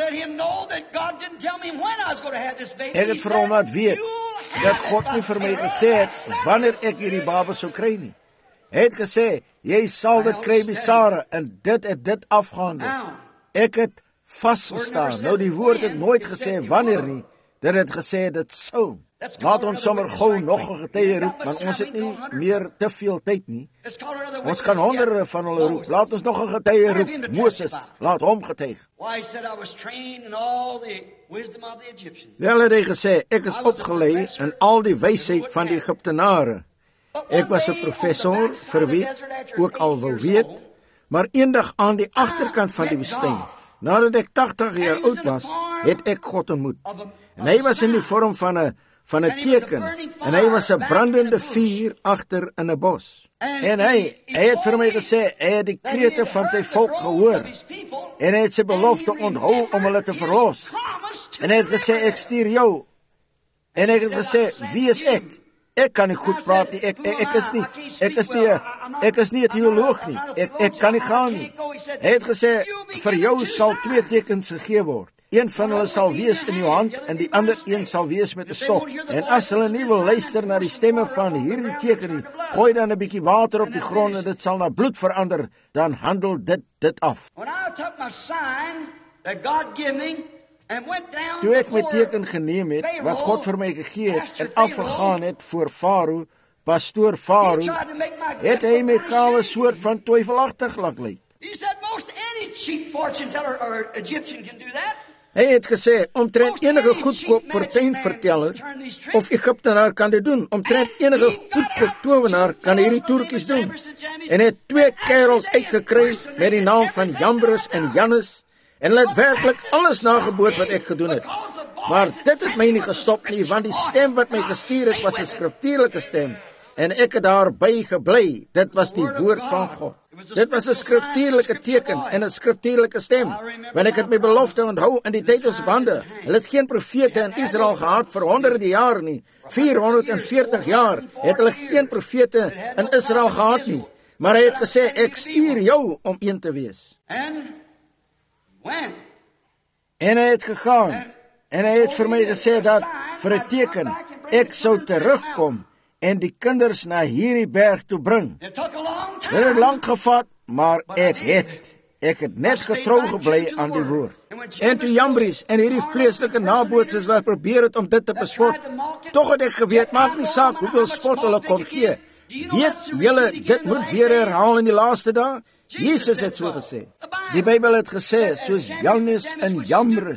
Ek het vir hom laat weet, dat God nie vir my gesê het, wanneer ek hierdie baba sou kry nie. Hy het gesê, jy sal dit kry by Sarah, en dit het dit afgehandel. Ek het vastgestaan. Nou die woord het nooit gesê wanneer nie, dit het gesê dit sou. Laat ons sommer gauw nog een getuie roep, want ons het nie meer te veel tyd nie. Ons kan honderde van hulle roep. Laat ons nog een getuie roep. Moses, laat hom getuig. Wel het hy gesê, ek is opgeleid in al die wysheid van die Egyptenare. Ek was een professor, vir wie ook al wil weet, maar eendag aan die agterkant van die woestyn, nadat ek tachtig jaar oud was, het ek God ontmoet. En hy was in die vorm van een van 'n teken, en hy was 'n brandende vuur agter in 'n bos. En hy, hy het vir my gesê, hy het die krete van sy volk gehoor, en hy het sy belofte onthou om hulle te verlos. En hy het gesê, ek stuur jou. En hy het gesê, wie is ek? Ek kan nie goed praat nie, ek, ek, ek is nie, ek is nie, ek is nie 'n teoloog nie, ek, ek kan nie gaan nie. Hy het gesê, vir jou sal twee tekens gegee word. Een van hulle sal wees in jou hand, en die ander een sal wees met 'n stok. En as hulle nie wil luister na die stemme van hierdie teken nie, gooi dan 'n bietjie water op die grond, en dit sal na bloed verander, dan handel dit dit af. Toe ek my teken geneem het, wat God vir my gegee het, en afgegaan het voor Farao, pastoor Farao, het hy my gawe soort van twyfelagtig laat lyk. Hy het gesê, omtrent enige goedkoop fortuinverteller of Egyptenaar kan dit doen. Omtrent enige goedkoop towenaar kan hierdie toertjies doen. En hy het twee kerels uitgekry met die naam van Jambres en Jannes, en hulle het werklik alles nageboot wat ek gedoen het. Maar dit het my nie gestop nie, want die stem wat my gestuur het was 'n skriftuurlike stem, en ek het daarby gebly. Dit was die woord van God. Dit was 'n skriftuurlike teken en 'n skriftuurlike stem. Want ek het my belofte onthou in die tyd ons bande. Hulle het geen profete in Israel gehad vir honderde jare nie. vierhonderd veertig jaar het hulle geen profete in Israel gehad nie. Maar hy het gesê, ek stuur jou om een te wees. En hy het gegaan, en hy het vir my gesê dat, vir 'n teken, ek sou terugkom, en die kinders na hierdie berg toe bring. Dit het lang gevat, maar ek het, ek het net getrou gebly aan die woord. En toe Jambres en hierdie vleeslike nabootsers wat probeer het om dit te bespot, tog het ek geweet, maak nie saak hoeveel spot hulle kon gee. Weet julle, dit moet weer herhaal in die laaste dae? Jesus het so gesê. Die Bybel het gesê, soos Jannes en Jambres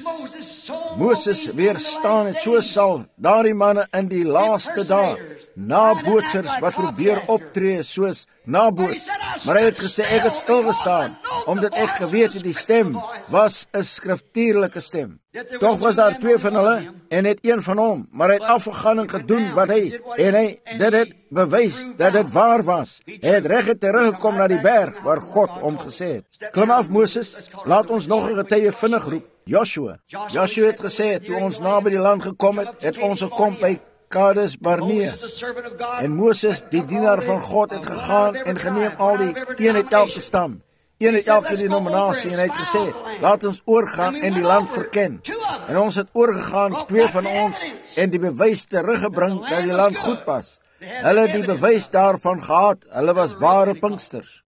Moses weerstaan het, so sal daardie manne in die laaste dae nabootsers wat probeer optree soos naboots. Maar hy het gesê, ek het stilgestaan, omdat ek geweet het die stem was 'n skriftuurlike stem. Toch was daar twee van hulle, en het een van hom, maar hy het afgegaan en gedoen wat hy, en hy, dit het bewys dat dit waar was. Hy het reg teruggekom na die berg, waar God hom gesê het. Klim af, Moses, laat ons nog 'n getuie vinnig roep. Joshua. Joshua het gesê, toe ons naby die land gekom het, het ons gekom by Kades Barnea. En Moses, die dienaar van God, het gegaan en geneem al die een uit elke stam, een uit elke denominasie, en hy het gesê, laat ons oorgaan en die land verken. En ons het oorgegaan, twee van ons, en die bewys teruggebring dat die land goed was. Hulle het die bewys daarvan gehad, hulle was ware Pinksters.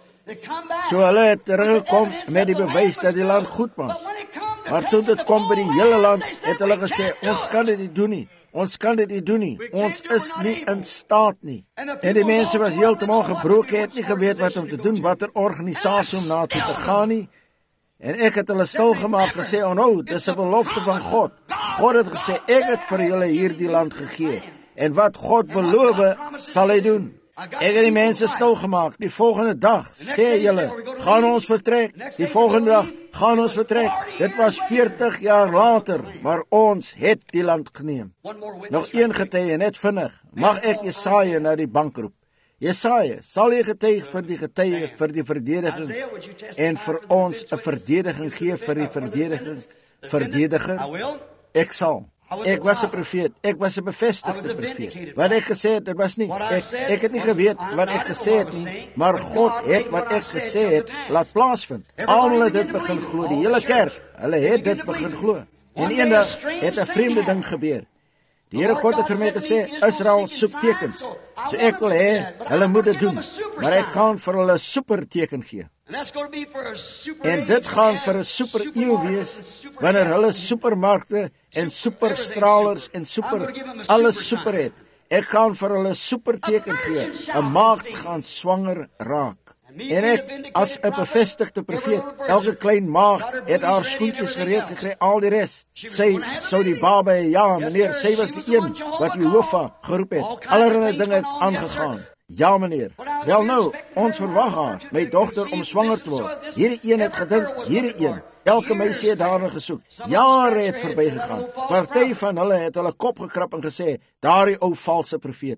So hulle het teruggekom met die bewys dat die land goed was. Maar toe dit kom by die hele land, het hulle gesê, ons kan dit nie doen nie. Ons kan dit nie doen nie. Ons is nie in staat nie. En die mense was heeltemal gebroken, het nie geweet wat om te doen, wat er organisasie om na toe te gaan nie. En ek het hulle stilgemaak gesê, oh nou, dis 'n belofte van God. God het gesê, ek het vir julle hierdie land gegee. En wat God beloof, sal hy doen. Ek het die mense stilgemaak. Die volgende dag sê julle, gaan ons vertrek. Die volgende dag gaan ons vertrek. Dit was veertig jaar later, maar ons het die land geneem. Nog een getuie, net vinnig. Mag ek Jesaja na die bank roep? Jesaja, sal jy getuig vir die getuie, vir die verdediging, en vir ons 'n verdediging gee vir die verdediging, verdediger? Ek sal. Ek was 'n profeet, ek was 'n bevestigde profeet. Wat ek gesê het, dit was nie, ek, ek het nie geweet wat ek gesê het nie, maar God het wat ek gesê het, laat plaasvind. Almal het dit begin glo, die hele kerk, hulle het dit begin glo. En eendag het 'n vreemde ding gebeur. Die Here God het vir my gesê, Israel soek tekens. So ek wil hê, hulle moet dit doen, maar ek kan vir hulle 'n super teken gee. En dit gaan vir 'n super eeu wees, wanneer hulle supermarkte en superstralers en super, alles super het. Ek gaan vir hulle super teken gee, 'n maagd gaan swanger raak. En ek, as 'n bevestigde profeet, elke klein maagd het haar skoentjies gereed gekry, al die res. Sy sou die baba, ja meneer, sy was die een wat Jehovah geroep het. Allerlei dinge het aangegaan. Ja meneer, wel nou, ons verwag haar, my dogter om swanger te word. Hierdie een het gedink, hierdie een. Elke meisie het daarna gesoek. Jare het verby gegaan. Party van hulle het hulle kop gekrap en gesê, daardie ou valse profeet.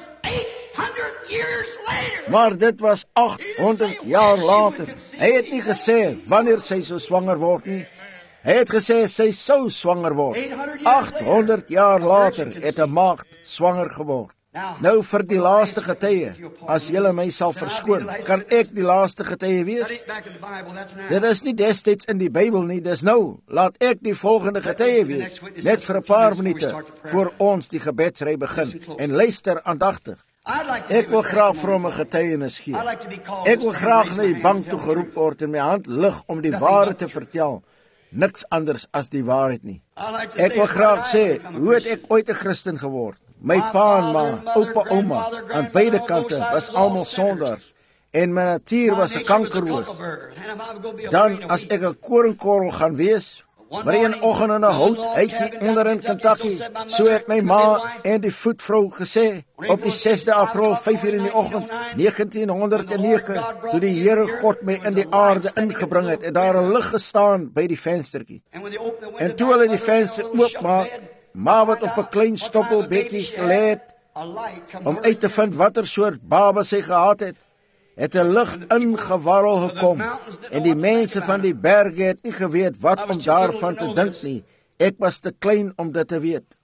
Maar dit was agthonderd jaar later. Hy het nie gesê wanneer sy sou swanger word nie. Hy het gesê sy sou swanger word. agthonderd jaar later het 'n maagd swanger geword. Nou vir die laaste getuie, as julle my sal verskoon, kan ek die laaste getuie wees? Dit is nie destyds in die Bybel nie, dis nou. Laat ek die volgende getuie wees, net vir 'n paar minute, voor ons die gebedsry begin, en luister aandagtig. Ek wil graag vir hom 'n getuienis gee. Ek wil graag na die bank toe geroep word en my hand lig om die waarheid te vertel. Niks anders as die waarheid nie. Ek wil graag sê, hoe het ek ooit 'n Christen geword? My pa en ma, oupa, ouma, aan beide kante was almal sondaars. En my natuur was 'n kankerroos. Dan as ek 'n koringkorrel gaan wees, maar een oggend in 'n houthuitjie onder in Kentucky, so het my ma en die voetvrou gesê, op die sesde April, vyf uur in die oggend, negentien honderd nege, toe die Here God my in die aarde ingebring het, het daar 'n lig gestaan by die venstertjie. En toe hulle die venster oopmaak, ma wat op 'n klein stoppelbedjie gelê het, om uit te vind watter soort baba sy gehad het, het 'n lig ingewarrel gekom, en die mense van die berge het nie geweet wat om daarvan te dink nie. Ek was te klein om dit te weet.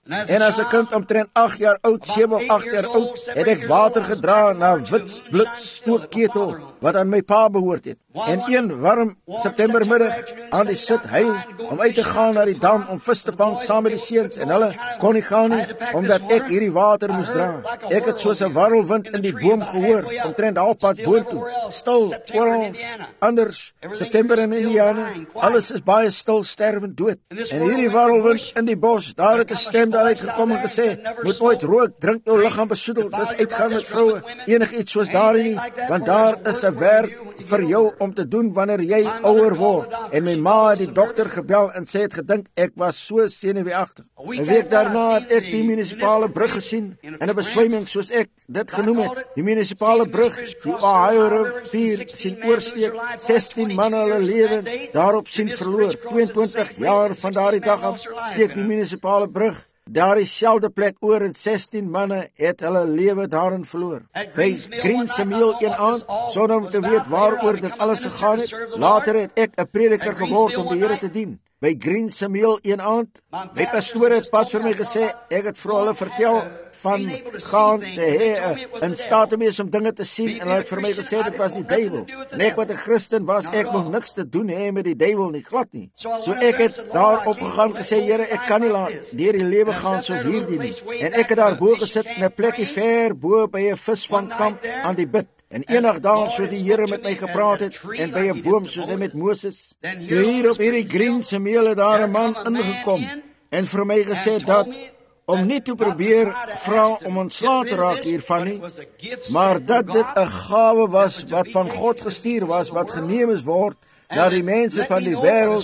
En as 'n kind omtrent agt jaar oud, sewe of agt jaar oud, het ek water gedra na 'n wit blik stookketel wat aan my pa behoort het. En een warm Septembermiddag aan die sit huil om uit te gaan na die dam om vis te vang saam met die seuns, en hulle kon nie gaan nie omdat ek hierdie water moes dra. Ek het soos 'n warrelwind in die boom gehoor, omtrent halfpad boontoe. Stil, oral anders, September in Indiana, alles is baie stil, sterwend dood. En hierdie warrelwind in die bos, daar het 'n stem daaruit gekom en gesê, moet nooit rook, drink jou liggaam besoedel, dis uitgaan met vroue, enigiets soos daarin nie, want daar is 'n werk vir jou om te doen wanneer jy ouer word. En my ma het die dokter gebel en sê het gedink ek was so senuweeagtig. 'n Week daarna het ek die munisipale brug gesien en 'n beswyming soos ek dit genoem het. Die munisipale brug, die Ohio rivier sien oorsteek, sestien manne hulle lewe daarop sien verloor. tweeëntwintig jaar van daardie dag af steek die munisipale brug daar dieselfde plek oor en sestien manne het hulle lewe daarin verloor. By Green Samuel een aand, sonder om te weet waaroor dit alles gegaan het, later het ek 'n prediker geword om die Here te dien. By Green Samuel een aand, my pastoor het pas vir my gesê, ek het vir hulle vertel van gaan te hê, in staat om eens om dinge te sien, en hy het vir my gesê, dit was die duiwel. En ek wat 'n Christen was, ek mocht niks te doen hê met die duiwel nie, glad nie. So ek het daar opgegaan gesê, Here, ek kan nie laat deur die lewe gaan soos hierdie nie. En ek het daar bo gesit in 'n plekkie ver bo by 'n visvangkamp aan die bid. En eendag daar so die Here met my gepraat het, en by 'n boom soos hy met Moses, toe hier op hierdie Green Samuel het daar 'n man ingekom, en vir my gesê dat, om nie te probeer vra om ontslae te raak hiervan nie, maar dat dit 'n gawe was wat van God gestuur was, wat geneem is word na die mense van die wêreld,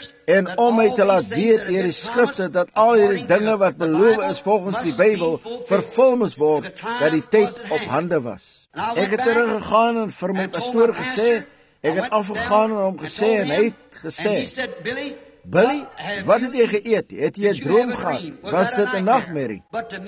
en om my te laat weet deur die skrifte dat al hierdie dinge wat beloof is volgens die Bybel vervul moes word, dat die tyd op hande was. Ek het teruggegaan en vir my pastoor gesê, ek het afgegaan en hom gesê, en hy het gesê, Billy, wat het jy geëet? Het jy 'n droom gehad? Was dit 'n nagmerrie?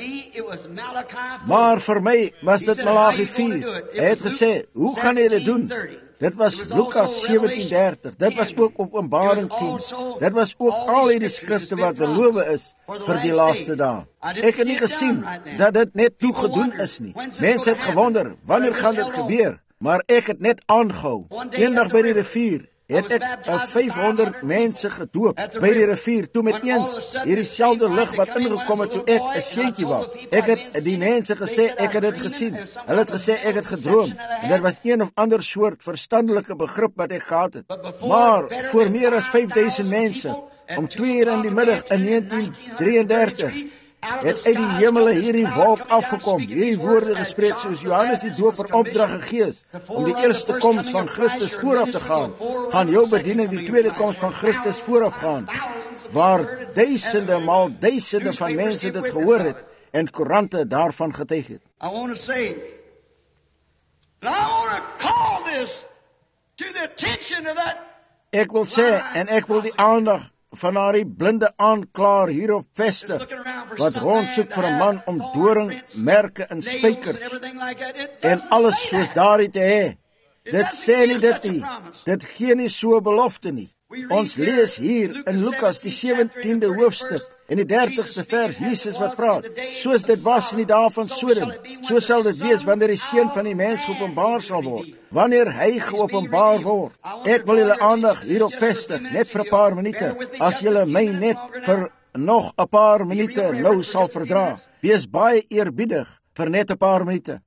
Maar vir my was dit Malagi vier. Hy het gesê, hoe gaan jy dit doen? Dit was Lukas sewentien dertig. Dit was ook Openbaring tien. Dit was ook al hierdie skrifte wat beloof is vir die laaste dae. Ek het nie gesien dat dit net toe gedoen is nie. Mense het gewonder, wanneer gaan dit gebeur? Maar ek het net aangehou. Eendag by die rivier het ek vyfhonderd mense gedoop by die rivier, toe met eens hierdie selfde lig wat ingekom het toe ek 'n seentjie was. Ek het die mense gesê, ek het dit gesien. Hulle het gesê, ek het gedroom. En dit was een of ander soort verstandelike begrip wat ek gehad het. Maar voor meer as vyfduisend mense, om twee uur in die middag in negentien drieëndertig, het uit die hemele hierdie wolk afgekom, hierdie woorde gespreek soos Johannes die Doper opdrag gegee is, om die eerste koms van Christus vooraf te gaan, gaan jou bediening die tweede koms van Christus vooraf gaan, waar duisende maal duisende van mense dit gehoor het, en koerante daarvan getuig het. I want to say, and I want to call this to the attention of that. Ek wil sê, en ek wil die aandag van daardie blinde aanklaer hierop vestig, wat rondsoek vir 'n man om doring, merke en spykers, en alles soos daardie te hê. Dit sê nie dit nie, dit gee nie so 'n belofte nie. Ons lees hier in Lukas die sewentiende hoofstuk, in die dertigste vers, Jesus wat praat, soos dit was in die dae van Sodom, so sal dit wees wanneer die Seun van die mens geopenbaar sal word, wanneer hy geopenbaar word. Ek wil julle aandag hierop vestig, net vir 'n paar minute, as julle my net vir nog 'n paar minute nou sal verdra. Wees baie eerbiedig vir net 'n paar minute.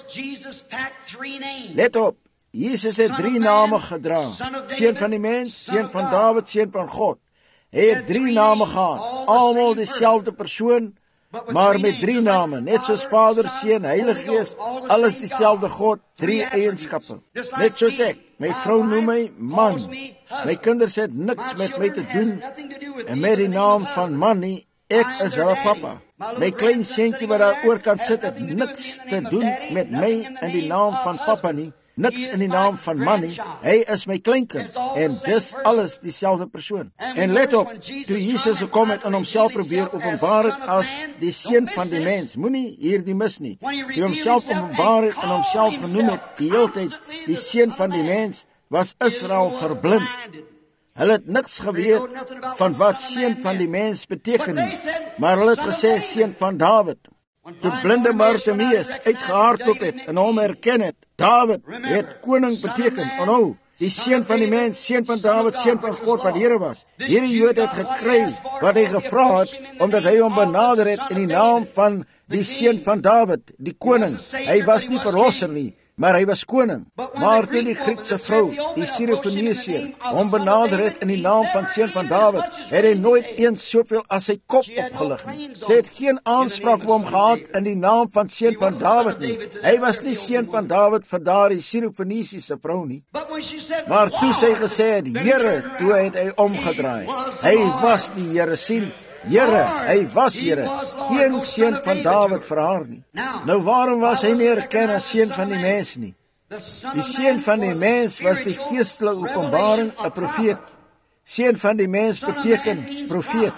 Let op, Jesus het drie name gedra, Seun van die mens, Seun van Dawid, Seun van God. Hy het drie name gehad, almal dieselfde persoon, maar met drie name, net soos Vader, Seun, Heilige Gees, alles dieselfde God, drie eienskappe. Net soos ek, my vrou noem my man, my kinders het niks met my te doen, en met die naam van man nie, ek is hulle papa. My klein seentjie wat daar oorkant sit, het niks te doen met my in die naam van papa nie, niks in die naam van man nie, hy is my kleinkind, en dis alles dieselfde persoon. En let op, toe Jesus gekom het en homself probeer openbaar het as die Seun van die mens, moenie hierdie mis nie, toe homself openbaar het en homself genoem het, die hele tyd, die Seun van die mens, was Israel verblind. Hulle het niks geweet van wat seun van die mens beteken nie, maar hulle het gesê seun van Dawid. Toe blinde Bartimeus uitgehardloop het en hom herken het, Dawid het koning beteken. Onthou, die seun van die mens, seun van Dawid, seun van God wat Here was. Hierdie Jood het gekry wat hy gevra het, omdat hy hom benader het in die naam van die seun van Dawid, die koning. Hy was nie verlosser nie, maar hy was koning. Maar toe die Griekse vrou, die Sirofenisiër, hom benader het in die naam van seun van Dawid, het hy nooit eens soveel as sy kop opgelig nie. Sy het geen aanspraak op hom gehad in die naam van seun van Dawid nie. Hy was nie seun van Dawid vir daardie Sirofenisiese vrou nie. Maar toe sy gesê het, Here, toe het hy omgedraai. Hy was die Here, sien. Here, hy was Here, geen seun van Dawid vir haar nie. Nou waarom was hy nie erken as seun van die mens nie? Die seun van die mens was die geestelike openbaring, 'n profeet. Seun van die mens beteken profeet.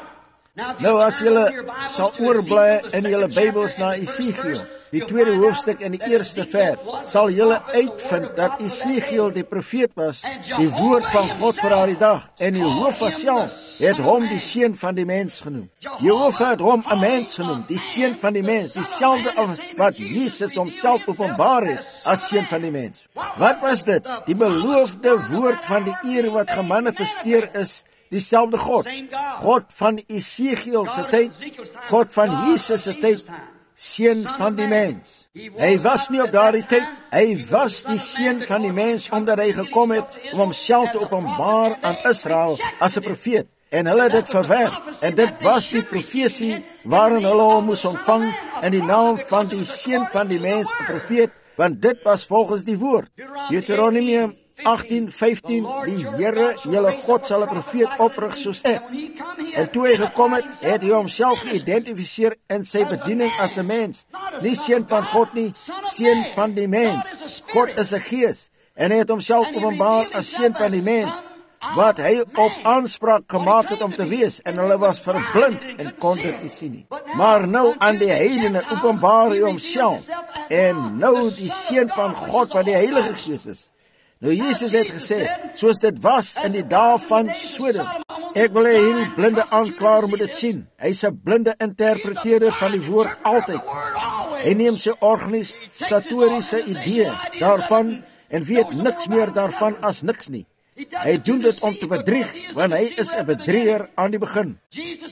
Nou as julle sal oorbly in julle Bybels na Esegiel, die tweede hoofstuk in die eerste vers, sal julle uitvind dat Esegiel die profeet was, die woord van God vir daardie dag, en Jehovah self het hom die seun van die mens genoem. Jehovah het hom 'n mens genoem, die seun van die mens, dieselfde as wat Jesus homself openbaar het as seun van die mens. Wat was dit? Die beloofde woord van die eer wat gemanifesteer is, dieselfde God. God van Esegiel se tyd, God van Jesus se tyd, seun van die mens. Hy was nie op daardie tyd, hy was die seun van die mens, omdat hy gekom het om homself te openbaar aan Israel as 'n profeet. En hulle het dit verwerp, en dit was die profesie waarin hulle hom moes ontvang in die naam van die seun van die mens, 'n profeet, want dit was volgens die woord. Deuteronomium agtien vyftien, die Here, julle God, sal 'n profeet oprig soos ek. En toe hy gekom het, het hy homself geïdentifiseer in sy bediening as 'n mens. Nie seun van God nie, seun van die mens. God is 'n gees, en hy het homself openbaar as seun van die mens, wat hy op aanspraak gemaak het om te wees, en hulle was verblind en kon dit nie sien nie. Maar nou aan die heidene openbaar hy homself, en nou die seun van God wat die Heilige Gees is. Nou Jesus het gesê, soos dit was in die dae van Sodom. Ek wil hê hierdie blinde aanklaer moet dit sien. Hy's 'n blinde interpreteerder van die woord altyd. Hy neem sy organisatoriese idee daarvan en weet niks meer daarvan as niks nie. Hy doen dit om te bedrieg, want hy is 'n bedrieger aan die begin.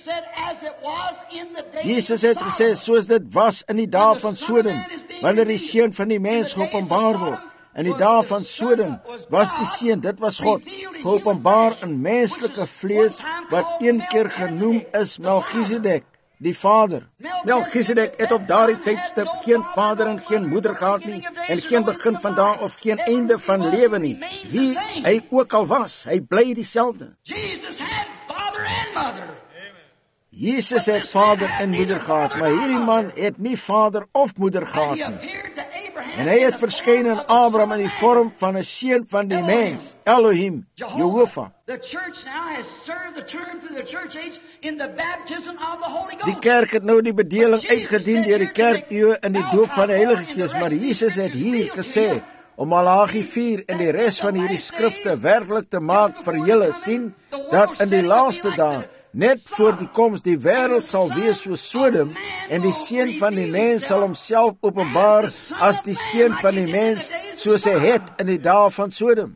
Jesus het gesê, soos dit was in die dae van Sodom, wanneer die seun van die mens geopenbaar word. In die dae van Sodom was die seun, dit was God, geopenbaar in menslike vlees, wat een keer genoem is Melchizedek, die vader. Melchizedek het op daardie tydstip geen vader en geen moeder gehad nie, en geen begin van daar of geen einde van lewe nie. Wie hy ook al was, hy bly dieselfde. Jesus het vader en moeder gehad, maar hierdie man het nie vader of moeder gehad nie. En hy het verskyn in Abraham in die vorm van 'n seun van die mens, Elohim, Jehovah. Die kerk het nou die bedeling uitgedien deur die kerkeeue in die doop van die Heilige Gees, maar Jesus het hier gesê, om Malagi vier en die res van hierdie skrifte werklik te maak vir julle sien, dat in die laaste dae, net voor die koms, die wêreld sal wees soos Sodom, en die seun van die mens sal homself openbaar as die seun van die mens, soos hy het in die dae van Sodom.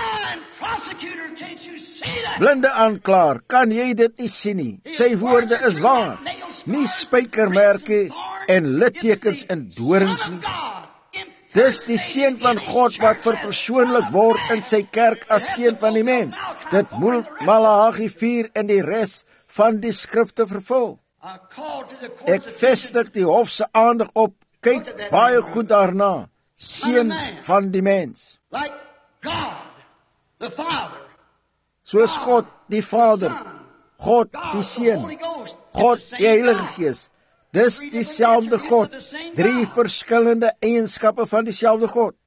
Blinde aanklaer, kan jy dit nie sien nie? Sy woorde is waar, nie spykermerke en littekens in dorings nie. Dis die seun van God wat verpersoonlik word in sy kerk as seun van die mens. Dit moet Malagi vier en die res van die skrifte vervul. Ek vestig die hof se aandag op, kyk baie goed daarna, seun van die mens. Soos God die Vader, God die Seun, God die Heilige Gees. Dis dieselfde God, drie verskillende eienskappe van dieselfde God.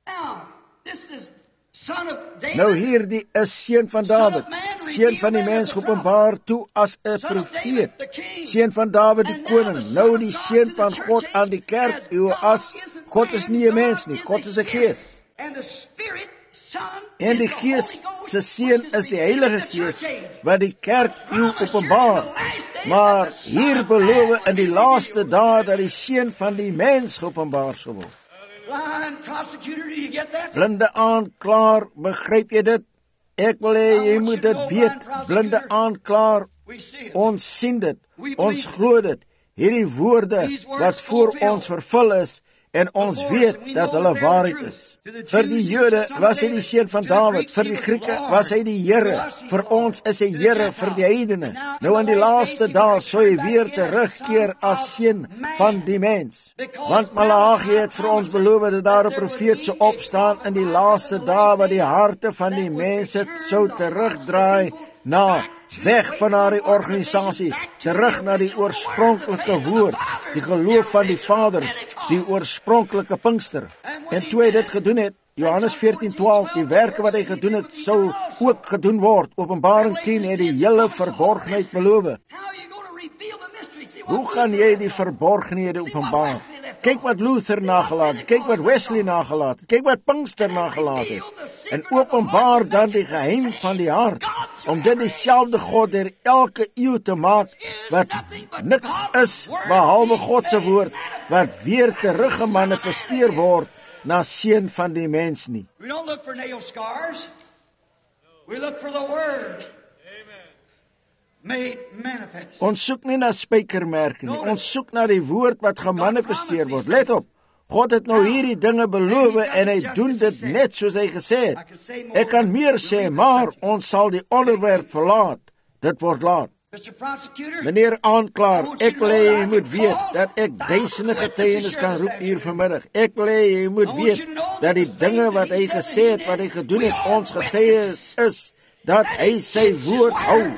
Nou hierdie is seun van Dawid, seun van die mens geopenbaar toe as 'n profeet, seun van Dawid die koning, nou die seun van God aan die kerk, as God is nie 'n mens nie, God is 'n gees. En die Gees se seun is die Heilige Gees wat die kerk eeu openbaar. Maar hier beloof in die laaste dae dat die seun van die mens geopenbaar sal word. Blinde aanklaer, begryp jy dit? Ek wil hê jy moet dit weet, blinde aanklaer, ons sien dit, ons glo dit, hierdie woorde wat voor ons vervul is, en ons weet dat hulle waarheid is. Vir die Jode was hy die seun van Dawid, vir die Grieke was hy die Here, vir ons is hy Here vir die heidene. Nou in die laaste dae sou hy weer terugkeer as seun van die mens. Want Maleagi het vir ons beloof dat daar 'n profeet sou opstaan in die laaste dae wat die harte van die mense sou terugdraai na weg van daardie organisasie, terug na die oorspronklike woord, die geloof van die vaders, die oorspronklike Pinkster. En toe hy dit gedoen het, Johannes veertien twaalf, die werke wat hy gedoen het, sou ook gedoen word. Openbaring tien het die hele verborgenheid beloof. Hoe gaan jy die verborgenhede openbaar? Kyk wat Luther nagelaat het, kyk wat Wesley nagelaat het, kyk wat Pinkster nagelaat het. En openbaar dan die geheim van die hart, om dit dieselfde God der elke eeuw te maak, wat niks is, behalwe God se woord, wat weer teruggemanifesteer word, na seun van die mens nie. We don't look for nail scars. We look for the word. Made manifest. Ons soek nie na spykermerke nie, ons soek na die woord wat gemanifesteer word. Let op, God het nou hierdie dinge beloof en hy doen dit net soos hy gesê het. Ek kan meer sê, maar ons sal die onderwerp verlaat. Dit word laat. Meneer aanklaer, ek wil hê jy moet weet dat ek duisende getuienis kan roep hier vanmiddag. Ek wil hê jy moet weet dat die dinge wat hy gesê het, wat hy gedoen het, ons getuienis is, dat hy sy woord hou.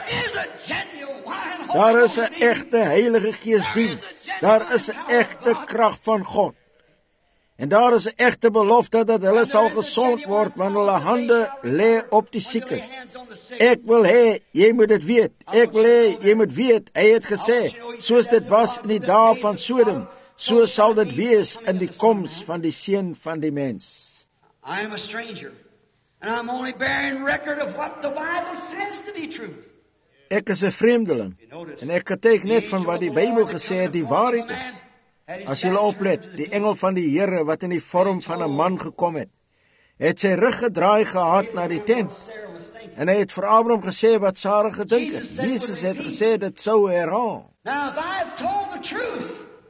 Daar is 'n egte Heilige Geesdiens. Daar is 'n egte krag van God. En daar is 'n egte belofte dat hulle sal gesond word wanneer hulle hande lê op die siekes. Ek wil hê jy moet dit weet. Ek wil hê jy moet weet, hy het gesê, soos dit was in die dae van Sodom, so sal dit wees in die koms van die seun van die mens. I am a stranger. And I'm only bearing record of what the Bible says to be truth. Ek is 'n vreemdeling en ek getuig net van wat die Bybel gesê het die waarheid is. As jy oplet, die engel van die Here wat in die vorm van 'n man gekom het, het sy rug gedraai gehad na die tent. En hy het vir Abraham gesê wat Sara gedink het. Jesus het gesê dit sou herhaal. Now if I've told the truth,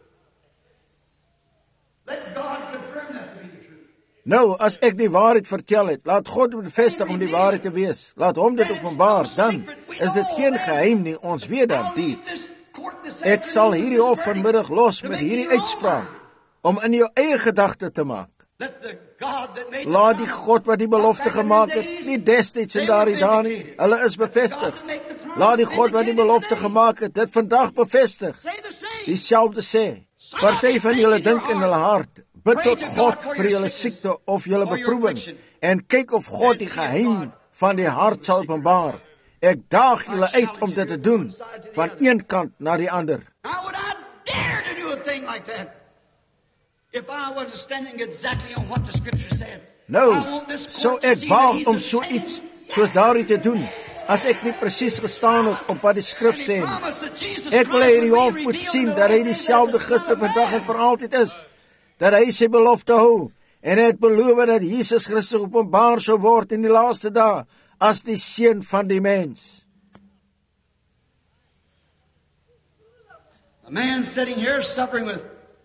let God confirm that to be the truth. Nou, as ek die waarheid vertel het, laat God bevestig om die waarheid te wees. Laat hom dit openbaar, dan is dit geen geheim nie, ons weet dat diep. Ek sal hierdie hof vanmiddag los met hierdie uitspraak, om in jou eie gedagte te maak. Laat die God wat die belofte gemaakt het, nie destyds in daardie dae nie, hulle is bevestig. Laat die God wat die belofte gemaakt het, dit vandag bevestig. Dieselfde sê, party van julle dink in hulle hart, bid tot God vir julle siekte of julle beproewing, en kyk of God die geheim van die hart sal openbaar. Ek daag julle uit om dit te doen, van een kant na die ander. How would I dare to do a thing like that, if I wasn't standing exactly on what the Scripture said? Nou, so ek waag om so iets, soos daardie te doen, as ek nie presies gestaan het op wat die skrif sê nie. Ek wil hierdie hof moet sien, dat hy dieselfde gister, vandag en vir altyd is, dat hy sy belofte hou, en hy het beloof dat Jesus Christus openbaar sou word in die laaste dae, as die seun van die mens. A man sitting here suffering with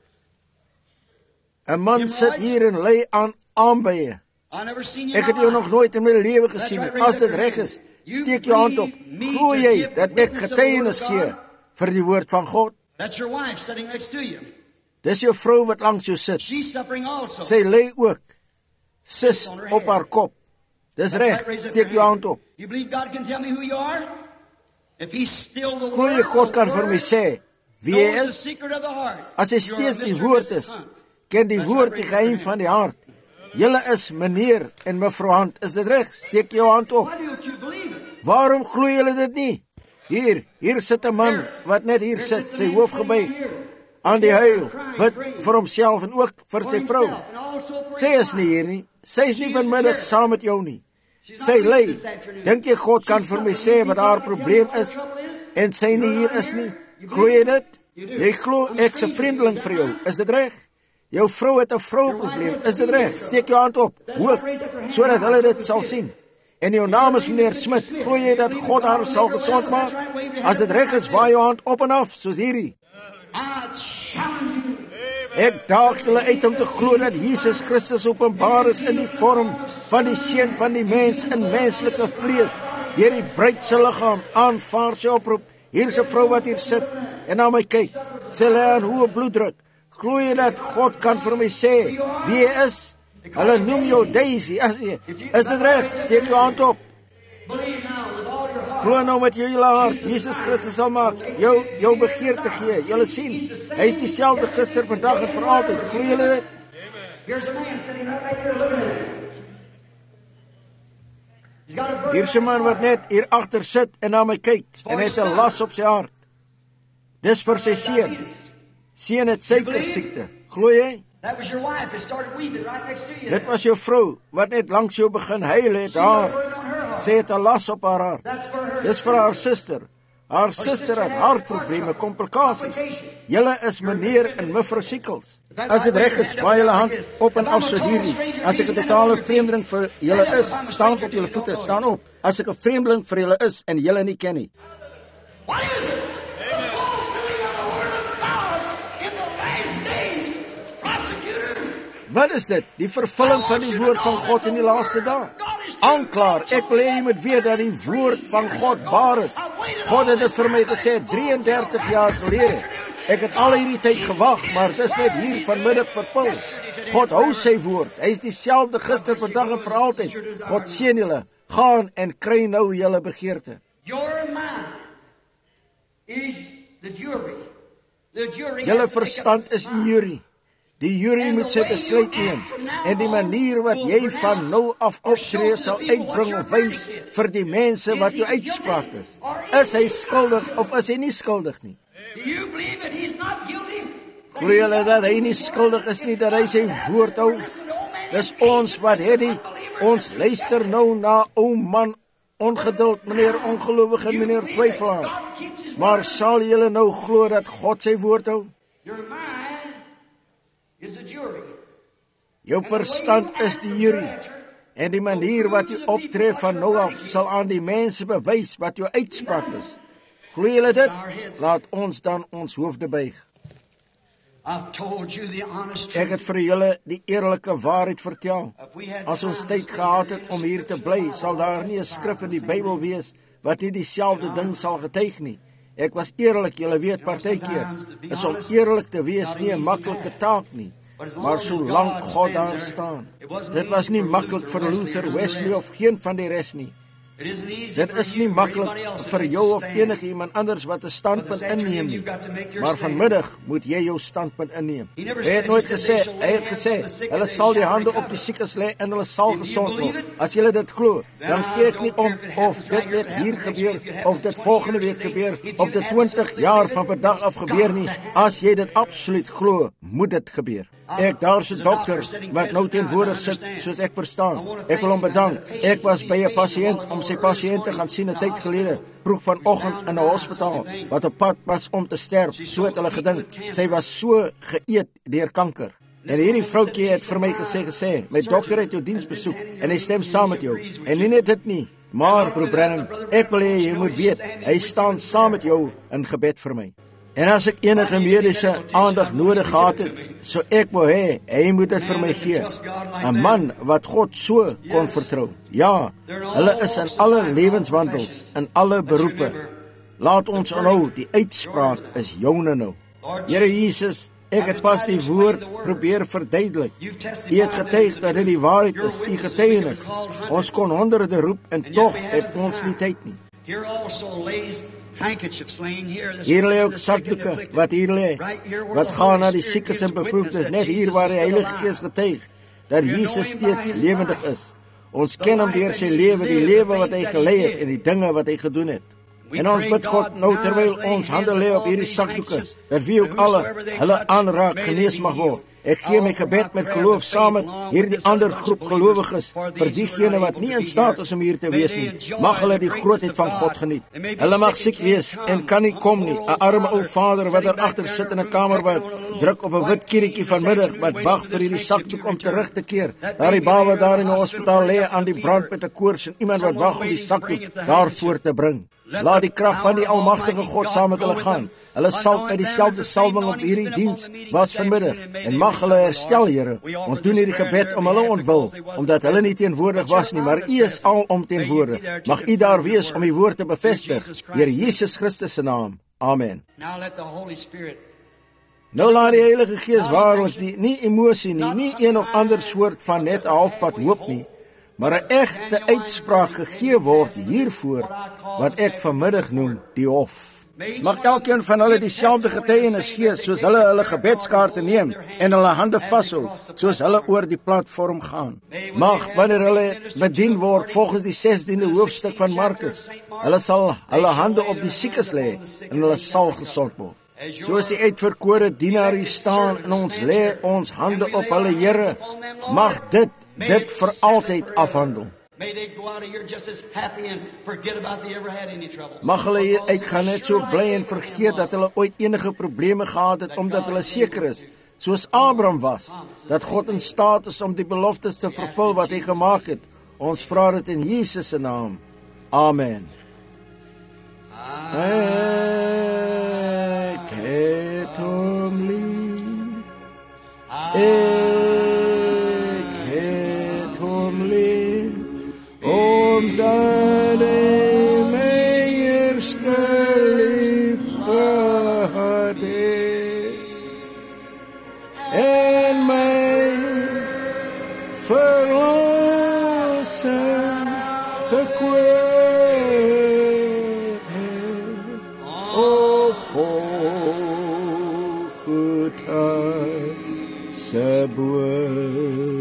'n man sit hier en ly aan aanbye. Ek het jou nog nooit in my lewe gesien nie. As dit reg is, steek jou hand op. Glo jy dat ek getuienis gee vir die woord van God? That's your wife sitting next to you. Dis jou vrou wat langs jou sit. She's suffering also. Sy lê ook, sist op haar kop. Dis reg, steek jou hand op. You believe God can tell me who you are? If he's still the Glo jy God kan vir my sê wie hy is? As hy steeds die woord is, ken die woord die geheim van die hart. Julle is meneer en mevrou Hand, is dit reg? Steek jou hand op. Waarom glo julle dit nie? Hier, hier sit 'n man wat net hier sit, sy hoof gebuig, aan die huil, bid vir homself en ook vir sy vrou. Sy is nie hier nie. Sy is nie vanmiddag saam met jou nie. Sy lê. Dink jy God kan vir my sê wat haar probleem is en sy nie hier is nie? Glo jy dit? Jy glo ek's 'n vriendeling vir jou. Is dit reg? Jou vrou het 'n vrouprobleem. Is dit reg? Steek jou hand op, hoog, sodat hulle dit sal sien. En jou naam is meneer Smit. Glo jy dat God haar sal gesond maak? As dit reg is, waai jou hand op en af, soos hierdie. Ek daag julle uit om te glo dat Jesus Christus openbaar is in die vorm van die Seun van die mens in menslike vlees, deur die bruid se liggaam. Aanvaar sy oproep. Hier is 'n vrou wat hier sit en na my kyk. Sy lê aan hoë bloeddruk. Glo jy dat God kan vir my sê wie hy is? Hulle noem jou Daisy. As jy, is dit reg? Steek jou hand op. Glo nou met jou hele hart. Jesus Christus sal maak jou jou begeerte gee. Julle sien, hy is dieselfde gister, vandag en vir altyd. Glo julle dit? Hier is 'n man wat net hier agter sit en na my kyk en het 'n las op sy hart. Dis vir sy seun. Seun het suikersiekte. Glo jy? Dit was jou vrou wat net langs jou begin huil het daar. Sy het 'n las op haar hart. Dis vir haar suster. Haar suster het hartprobleme, komplikasies. Julle is meneer en mevrou Siekels. As dit reg is, waai julle hand op en af soos hierdie. As ek 'n totale vreemdeling vir julle is, staan op julle voete, staan op. As ek 'n vreemdeling vir julle is en julle nie ken nie. Wat is dit? Die vervulling van die woord van God in die laaste dae. Aanklaar, ek wil hê jy moet weet dat die woord van God waar is. God het dit vir my gesê drieëndertig jaar gelede. Ek het al hierdie tyd gewag, maar dit is net hier vanmiddag vervul. God hou sy woord. Hy is dieselfde gister, vandag en vir altyd. God seën julle. Gaan en kry nou julle begeerte. Julle verstand is die jury. Die jury moet sy besluit neem. En die manier wat jy van nou af optree sal uitbring of wys vir die mense wat jou uitspraak is. Is hy skuldig of is hy nie skuldig nie? Glo julle dat hy nie skuldig is nie, dat hy sy woord hou? Dis ons wat het die, ons luister nou na ou man ongeduld, meneer ongelowige, meneer twyfelaar. Maar sal julle nou glo dat God sy woord hou? Jou verstand is die jury. En die manier wat jy optree van nou af sal aan die mense bewys wat jou uitspraak is. Glo julle dit? Laat ons dan ons hoofde buig. Ek het vir julle die eerlike waarheid vertel. As ons tyd gehad het om hier te bly, sal daar nie 'n skrif in die Bybel wees wat nie dieselfde ding sal getuig nie. Ek was eerlik, julle weet partykeer. Is om eerlik te wees nie 'n maklike taak nie. Maar solank God daar staan. Dit was nie maklik vir Luther, Wesley of geen van die res nie. Dit is nie maklik vir jou of enige iemand anders wat 'n standpunt inneem nie. Maar vanmiddag moet jy jou standpunt inneem. Hy het nooit gesê, hy het gesê, hulle sal die hande op die siekes lê en hulle sal gesond word. As julle dit glo, dan gee ek nie om of dit net hier gebeur, of dit volgende week gebeur, of dit twintig jaar van vandag af gebeur nie. As jy dit absoluut glo, moet dit gebeur. Ek daar's 'n dokter wat nou teenwoordig sit, soos ek verstaan. Ek wil hom bedank. Ek was by 'n pasiënt om sy pasiënt te gaan sien 'n tyd gelede, vroeg vanoggend in 'n hospitaal, wat op pad was om te sterf, so het hulle gedink. Sy was so geëet deur kanker. En hierdie vroutjie het vir my gesê gesê, my dokter het jou diens besoek en hy stem saam met jou. En nie net dit nie, maar broer Brennan, ek wil hê jy moet weet, hy staan saam met jou in gebed vir my. En as ek enige mediese aandag nodig gehad het, so ek wou hê, hy moet dit vir my gee. 'n Man wat God so kon vertrou. Ja, hulle is in alle lewenswandels, in alle beroepe. Laat ons onthou, die uitspraak is joune nou. Here Jesus, ek het pas die woord probeer verduidelik. U het getuig dat dit die waarheid is, u getuienis. Ons kon honderde roep en tog het ons nie tyd nie. Hier lê ook sakdoeke wat hier lê, wat gaan na die siekes en beproefdes, net hier waar die Heilige Gees getuig, dat Jesus steeds lewendig is. Ons ken hom deur sy lewe, die lewe wat hy gelei het en die dinge wat hy gedoen het. En ons bid God nou terwyl ons hande lê op hierdie sakdoeke, dat wie ook alle hulle aanraak genees mag word. Ek gee my gebed met geloof saam met hierdie ander groep gelowiges vir diegene wat nie in staat is om hier te wees nie. Mag hulle die grootheid van God geniet. Hulle mag siek wees en kan nie kom nie. 'n Arme ou vader wat daar agter sit in 'n kamer wat druk op 'n wit kiertjie vanmiddag wat wag vir hierdie sakdoek om terug te keer. Daardie baba daar in die hospitaal lê aan die brand met 'n koors en iemand wat wag om die sakdoek daarvoor te bring. Laat die krag van die almagtige God saam met hulle gaan. Hulle sal met dieselfde salwing op hierdie diens was vanmiddag en mag hulle herstel, Here. Ons doen hierdie gebed om hulle ontwil, omdat hulle nie teenwoordig was nie, maar U is alom teenwoordig. Mag U daar wees om U woord te bevestig, deur Jesus Christus se naam. Amen. Nou laat die Heilige Gees waarlik die nie emosie nie, nie een of ander soort van net 'n halfpad hoop nie, maar 'n egte uitspraak gegee word hiervoor wat ek vanmiddag noem die hof. Mag elkeen van hulle dieselfde getuienis gee soos hulle hulle gebedskaarte neem en hulle hande vashou soos hulle oor die platform gaan. Mag wanneer hulle bedien word volgens die sesde hoofstuk van Markus, hulle sal hulle hande op die siekes lê en hulle sal gesond word. Soos die uitverkore dienaar hier staan en ons lê ons hande op hulle, Here, mag dit dit vir altyd afhandel. Mag hulle hier uitgaan net so bly en vergeet dat hulle ooit enige probleme gehad het, omdat hulle seker is, soos Abraham was, dat God in staat is om die beloftes te vervul wat hy gemaak het. Ons vra dit in Jesus se naam. Amen. Ek het hom lief. Ek het hom lief. Omdat hy my eerste lief gehad het en my verlossing gekoop het op Golgotha se boom.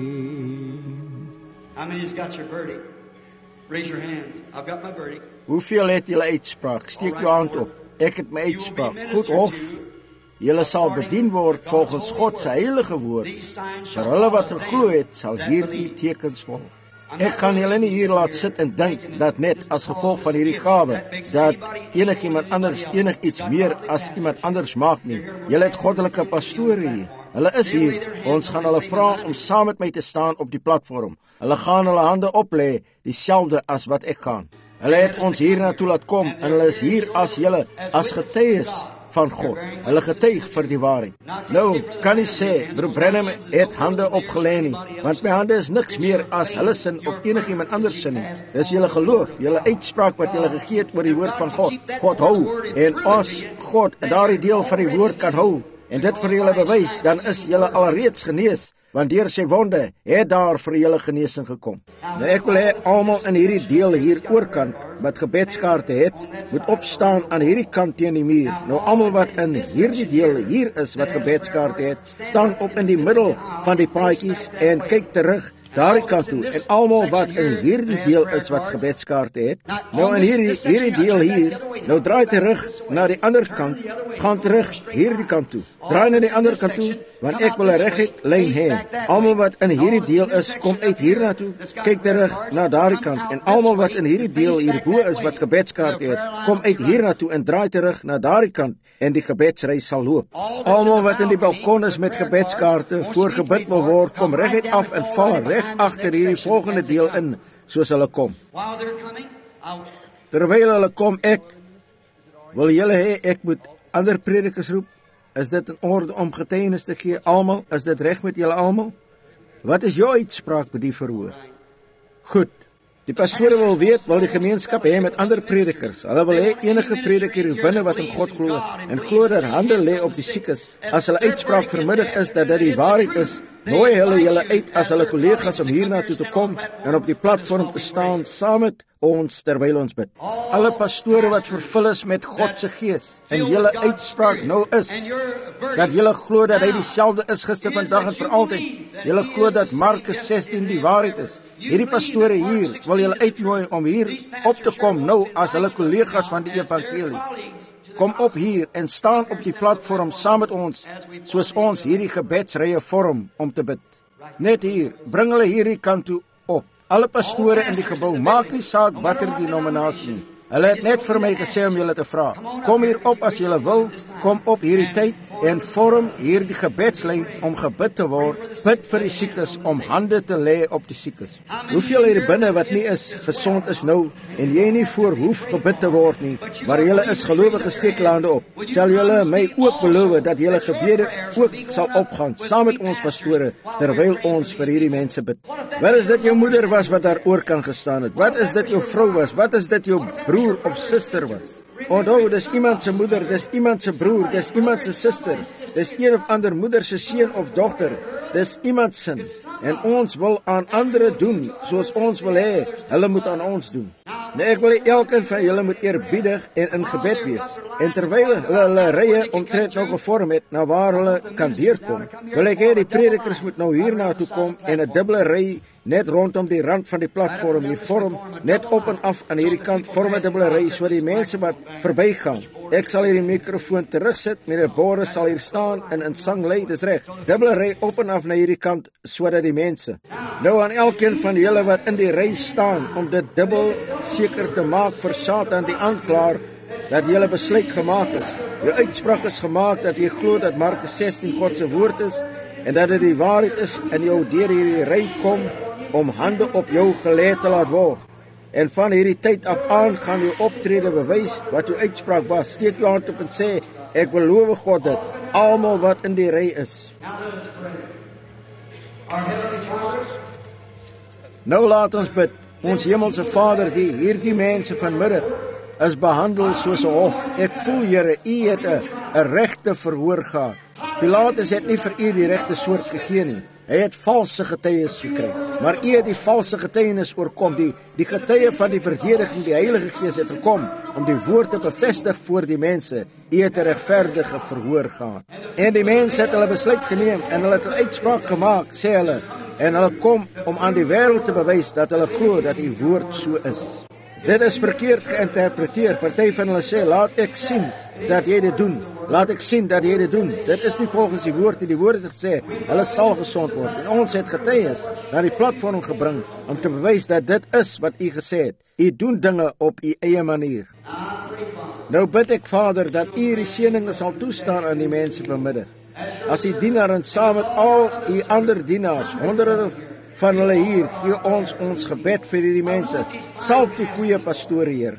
How many's got your verdict? Raise your hands. I've got my verdict. Hoeveel het julle uitspraak? Steek jou hand op. Ek het my uitspraak. Goed hof. Julle sal bedien word volgens God se heilige woord. Vir hulle wat geglo het, sal hierdie tekens volg. Ek kan julle nie hier laat sit en dink dat net as gevolg van hierdie gawe dat enigiemand anders enigiets meer as iemand anders maak nie. Julle het goddelike pastore hier. Hulle is hier. Ons gaan hulle vra om saam met my te staan op die platform. Hulle gaan hulle hande oplê, dieselfde as wat ek gaan. Hulle het ons hier na toe laat kom en hulle is hier as julle as getuies van God. Hulle getuig vir die waarheid. Nou, kan nie sê, Broer Branham het hande opgelê nie, want my hande is niks meer as hulle sin of enigiemand anders sin nie. Dis julle geloof, julle uitspraak wat julle gegee het oor die woord van God. God hou, en as God daardie deel van die woord kan hou, en dit vir julle bewys, dan is julle alreeds genees, want deur sy wonde het daar vir julle genesing gekom. Nou ek wil hê almal in hierdie deel hier oorkant wat gebedskaarte het, moet opstaan aan hierdie kant teen die muur. Nou almal wat in hierdie deel hier is wat gebedskaarte het, staan op in die middel van die paadjies en kyk terug daardie kant toe. En almal wat in hierdie deel is wat gebedskaarte het, nou in hierdie hierdie deel hier, nou draai terug na die ander kant, gaan terug hierdie kant toe. Draai na die ander kant toe, want ek wil 'n reguit lyn hê. Almal wat in hierdie deel is, kom uit hier na toe, kyk terug na daardie kant. En almal wat in hierdie deel hierbo is wat gebedskaarte het, kom uit hier na toe en draai terug na daardie kant en die gebedsreis sal loop. Almal wat in die balkon is met gebedskaarte, voor gebid wil word, kom reguit af en val reg agter hierdie volgende deel in, soos hulle kom. Terwyl hulle kom, ek wil julle hê ek moet ander predikers roep. Is dit in orde om getuienis te gee almal? Is dit reg met julle almal? Wat is jou uitspraak by die verhoor? Goed. Die pastore wil weet, wil die gemeenskap hê met ander predikers. Hulle wil hê enige prediker hier binne wat in God glo en glo dat hande lê op die siekes. As hulle uitspraak vanmiddag is dat dit die waarheid is, nooi hulle julle uit as hulle kollegas om hiernatoe te kom en op die platform te staan saam met ons terwyl ons bid. Alle pastore wat vervul is met God se gees en julle uitspraak nou is dat julle glo dat hy dieselfde is gister, vandag en vir altyd. Julle glo dat Markus sestien die waarheid is. Hierdie pastore hier wil julle uitnooi om hier op te kom nou as hulle kollegas van die evangelie. kom op hier en staan op die platform saam met ons, soos ons hierdie gebedsrye vorm om te bid. Net hier, bring hulle hierdie kant toe op. Alle pastore in die gebou, maak nie saak watter denominasie nie. Hulle het net vir my gesê om julle te vra. Kom hier op as julle wil, kom op hierdie tyd en vorm hierdie gebedslyn om gebid te word. Bid vir die siekes, om hande te lê op die siekes. Hoeveel hier binne wat nie is, gesond is nou, en jy nie voor hoef gebid te word nie, maar julle is gelowige steeklande op, sal julle my ook beloof dat julle gebede ook sal opgaan, saam met ons pastore, terwyl ons vir hierdie mense bid. Wat is dit jou moeder was wat daar oor kan gestaan het? Wat is dit jou vrou was? Wat is dit jou broer of suster was? Onthou, dis iemand se moeder, dis iemand se broer, dis iemand se suster, dis een of ander moeder se seun of dogter, dis iemand se. En ons wil aan ander doen, soos ons wil hê, hulle moet aan ons doen. Nou ek wil elkeen van julle moet eerbiedig en in gebed wees. En terwyl hulle hulle rye omtrent nou gevorm het, na waar hulle kan deurkom, wil ek hê die predikers moet nou hier na toe kom en 'n dubbele ry net rondom die rand van die platform hier vorm, net op en af aan hierdie kant vorm 'n dubbele ry, so die mense wat verbygaan. Ek sal hierdie mikrofoon terugsit, meneer Boris sal hier staan en in sang lei, dis reg. Dubbele ry op en af na hierdie kant, sodat die mense. Nou aan elkeen van julle wat in die ry staan, om dit dubbel seker te maak vir Satan die aanklaer, dat julle besluit gemaak is. Jou uitspraak is gemaak dat jy glo dat Markus sestien God se woord is, en dat dit die waarheid is, en jou deur hierdie ry kom, om hande op jou gelê te laat word. En van hierdie tyd af aan gaan jou optrede bewys wat jou uitspraak was. Steek jou hand op en sê, ek beloof God dit, almal wat in die ry is. Nou laat ons bid. Ons hemelse Vader, die hierdie mense vanmiddag is behandel soos 'n hof. Ek voel, Here, U het 'n 'n regte verhoor gehad. Pilatus het nie vir U die regte soort gegee nie. Hy het valse getuies gekry, maar U het die valse getuienis oorkom. Die, die getuie van die verdediging, die Heilige Gees het gekom om die woord te bevestig voor die mense. U het 'n regverdige verhoor gehad. En die mense het hulle besluit geneem en hulle het 'n uitspraak gemaak, sê hulle. En hulle kom om aan die wêreld te bewys dat hulle glo dat U woord so is. Dit is verkeerd geïnterpreteer. Party van hulle sê, laat ek sien dat jy dit doen. Laat ek sien dat jy dit doen. Dit is nie volgens die woord. Die woord het gesê, hulle sal gesond word. En ons het getuies na die platform gebring om te bewys dat dit is wat U gesê het. U doen dinge op U eie manier. Nou bid ek, Vader, dat U die seëninge sal toestaan aan die mense vanmiddag. As U dienaar en saam met al U ander dienaars, honderde van hulle hier, gee ons ons gebed vir hierdie mense. Salf die goeie pastoor, Heer.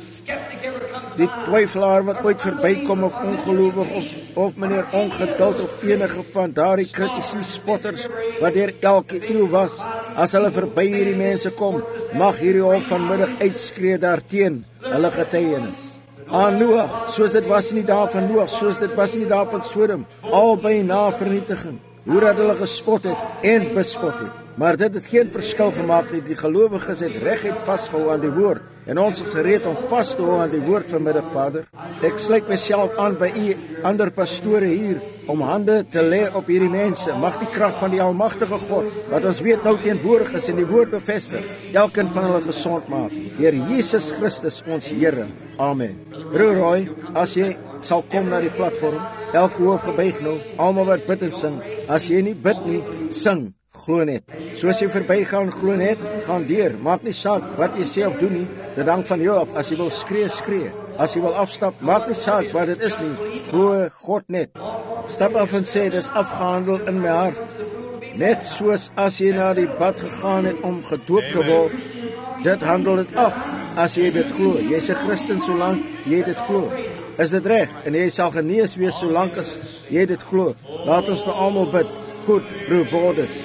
Die twyfelaar wat ooit verbykom of ongelowig of, of meneer ongeduld of enige van daardie kritiese spotters wat hier elke eeuw was, as hulle verby hierdie mense kom, mag hierdie hof vanmiddag uitskree daarteen hulle getuienis. Aan Noag, soos dit was in die dae van Noag, soos dit was in die dae van Sodom, albei na vernietiging, hoe dat hulle gespot het en bespot het. Maar dit het geen verskil gemaak nie. Die gelowiges het reguit vasgehou aan die woord. En ons is gereed om vas te hou aan die woord vanmiddag, Vader. Ek sluit myself aan by U ander pastore hier, om hande te lê op hierdie mense. Mag die krag van die almagtige God, wat ons weet nou teenwoordig is en die woord bevestig, elkeen van hulle gesond maak. Deur Jesus Christus ons Here. Amen. Broer Roy, as jy sal kom na die platform, elke hoof gebuig nou, almal wat bid en sing. As jy nie bid nie, sing. Glo net. Soos jy verbygaan, glo net, gaan deur. Maak nie saak wat jy sê of doen nie. Dit hang van jou af. As jy wil skree, skree. As jy wil afstap, maak nie saak wat dit is nie. Glo God net. Stap af en sê, dis afgehandel in my hart. Net soos as jy na die bad gegaan het om gedoop te word, dit handel dit af. As jy dit glo, jy's 'n Christen solank jy dit glo. Is dit reg? En jy sal genees wees solank as jy dit glo. Laat ons nou almal bid. Goed, broer Bodes.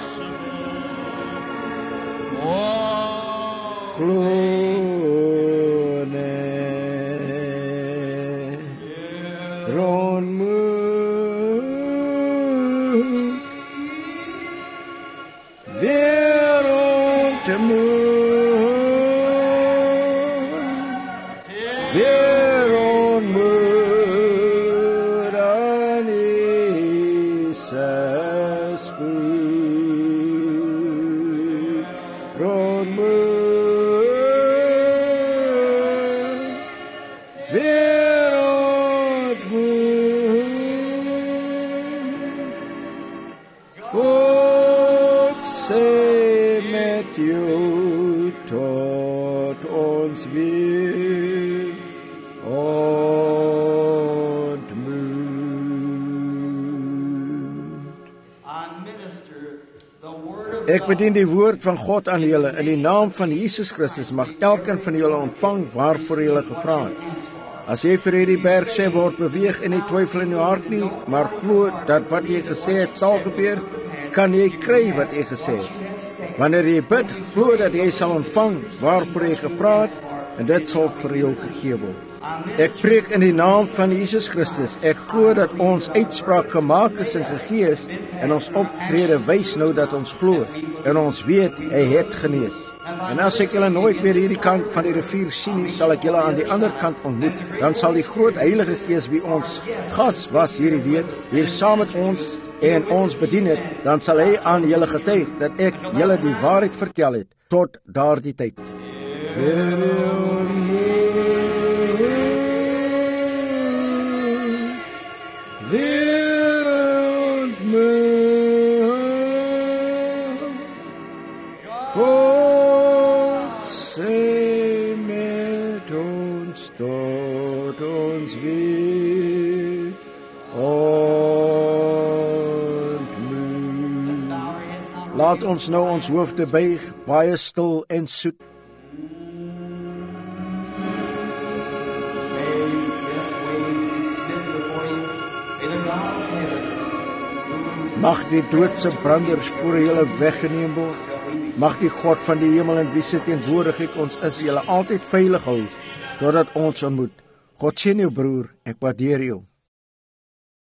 Glo net rond moet weer rond te moet weer rond moet aan Jesus spoed rond moet weer jou tot ons weer ontmoet. Ek bedien die woord van God aan julle in die naam van Jesus Christus. Mag elkeen van julle ontvang waarvoor julle gevra het. As jy vir hierdie berg sê word beweeg en nie twyfel in jou hart nie, maar glo dat wat jy gesê het sal gebeur, kan jy kry wat jy gesê het. Wanneer jy bid, glo dat jy sal ontvang waarvoor jy gevra het, en dit sal vir jou gegee word. Ek preek in die naam van Jesus Christus. Ek glo dat ons uitspraak gemaak is en gegee is, en ons optrede wys nou dat ons glo, en ons weet hy het genees. En as ek julle nooit weer hierdie kant van die rivier sien nie, sal ek julle aan die ander kant ontmoet. Dan sal die groot Heilige Gees by ons gas was hierdie week, hier saam met ons, en ons bedien het. Dan sal hy aan julle getuig dat ek julle die waarheid vertel het, tot daardie tyd. God sê met ons tot ons weer ontmoet. Laat ons nou ons hoofde buig, baie stil en soet. Mag die doodse branders voor julle weggeneem word. Mag die God van die hemel en wie se teenwoordigheid ons is, julle altyd veilig hou, totdat ons ontmoet. God seën jou broer, ek waardeer jou.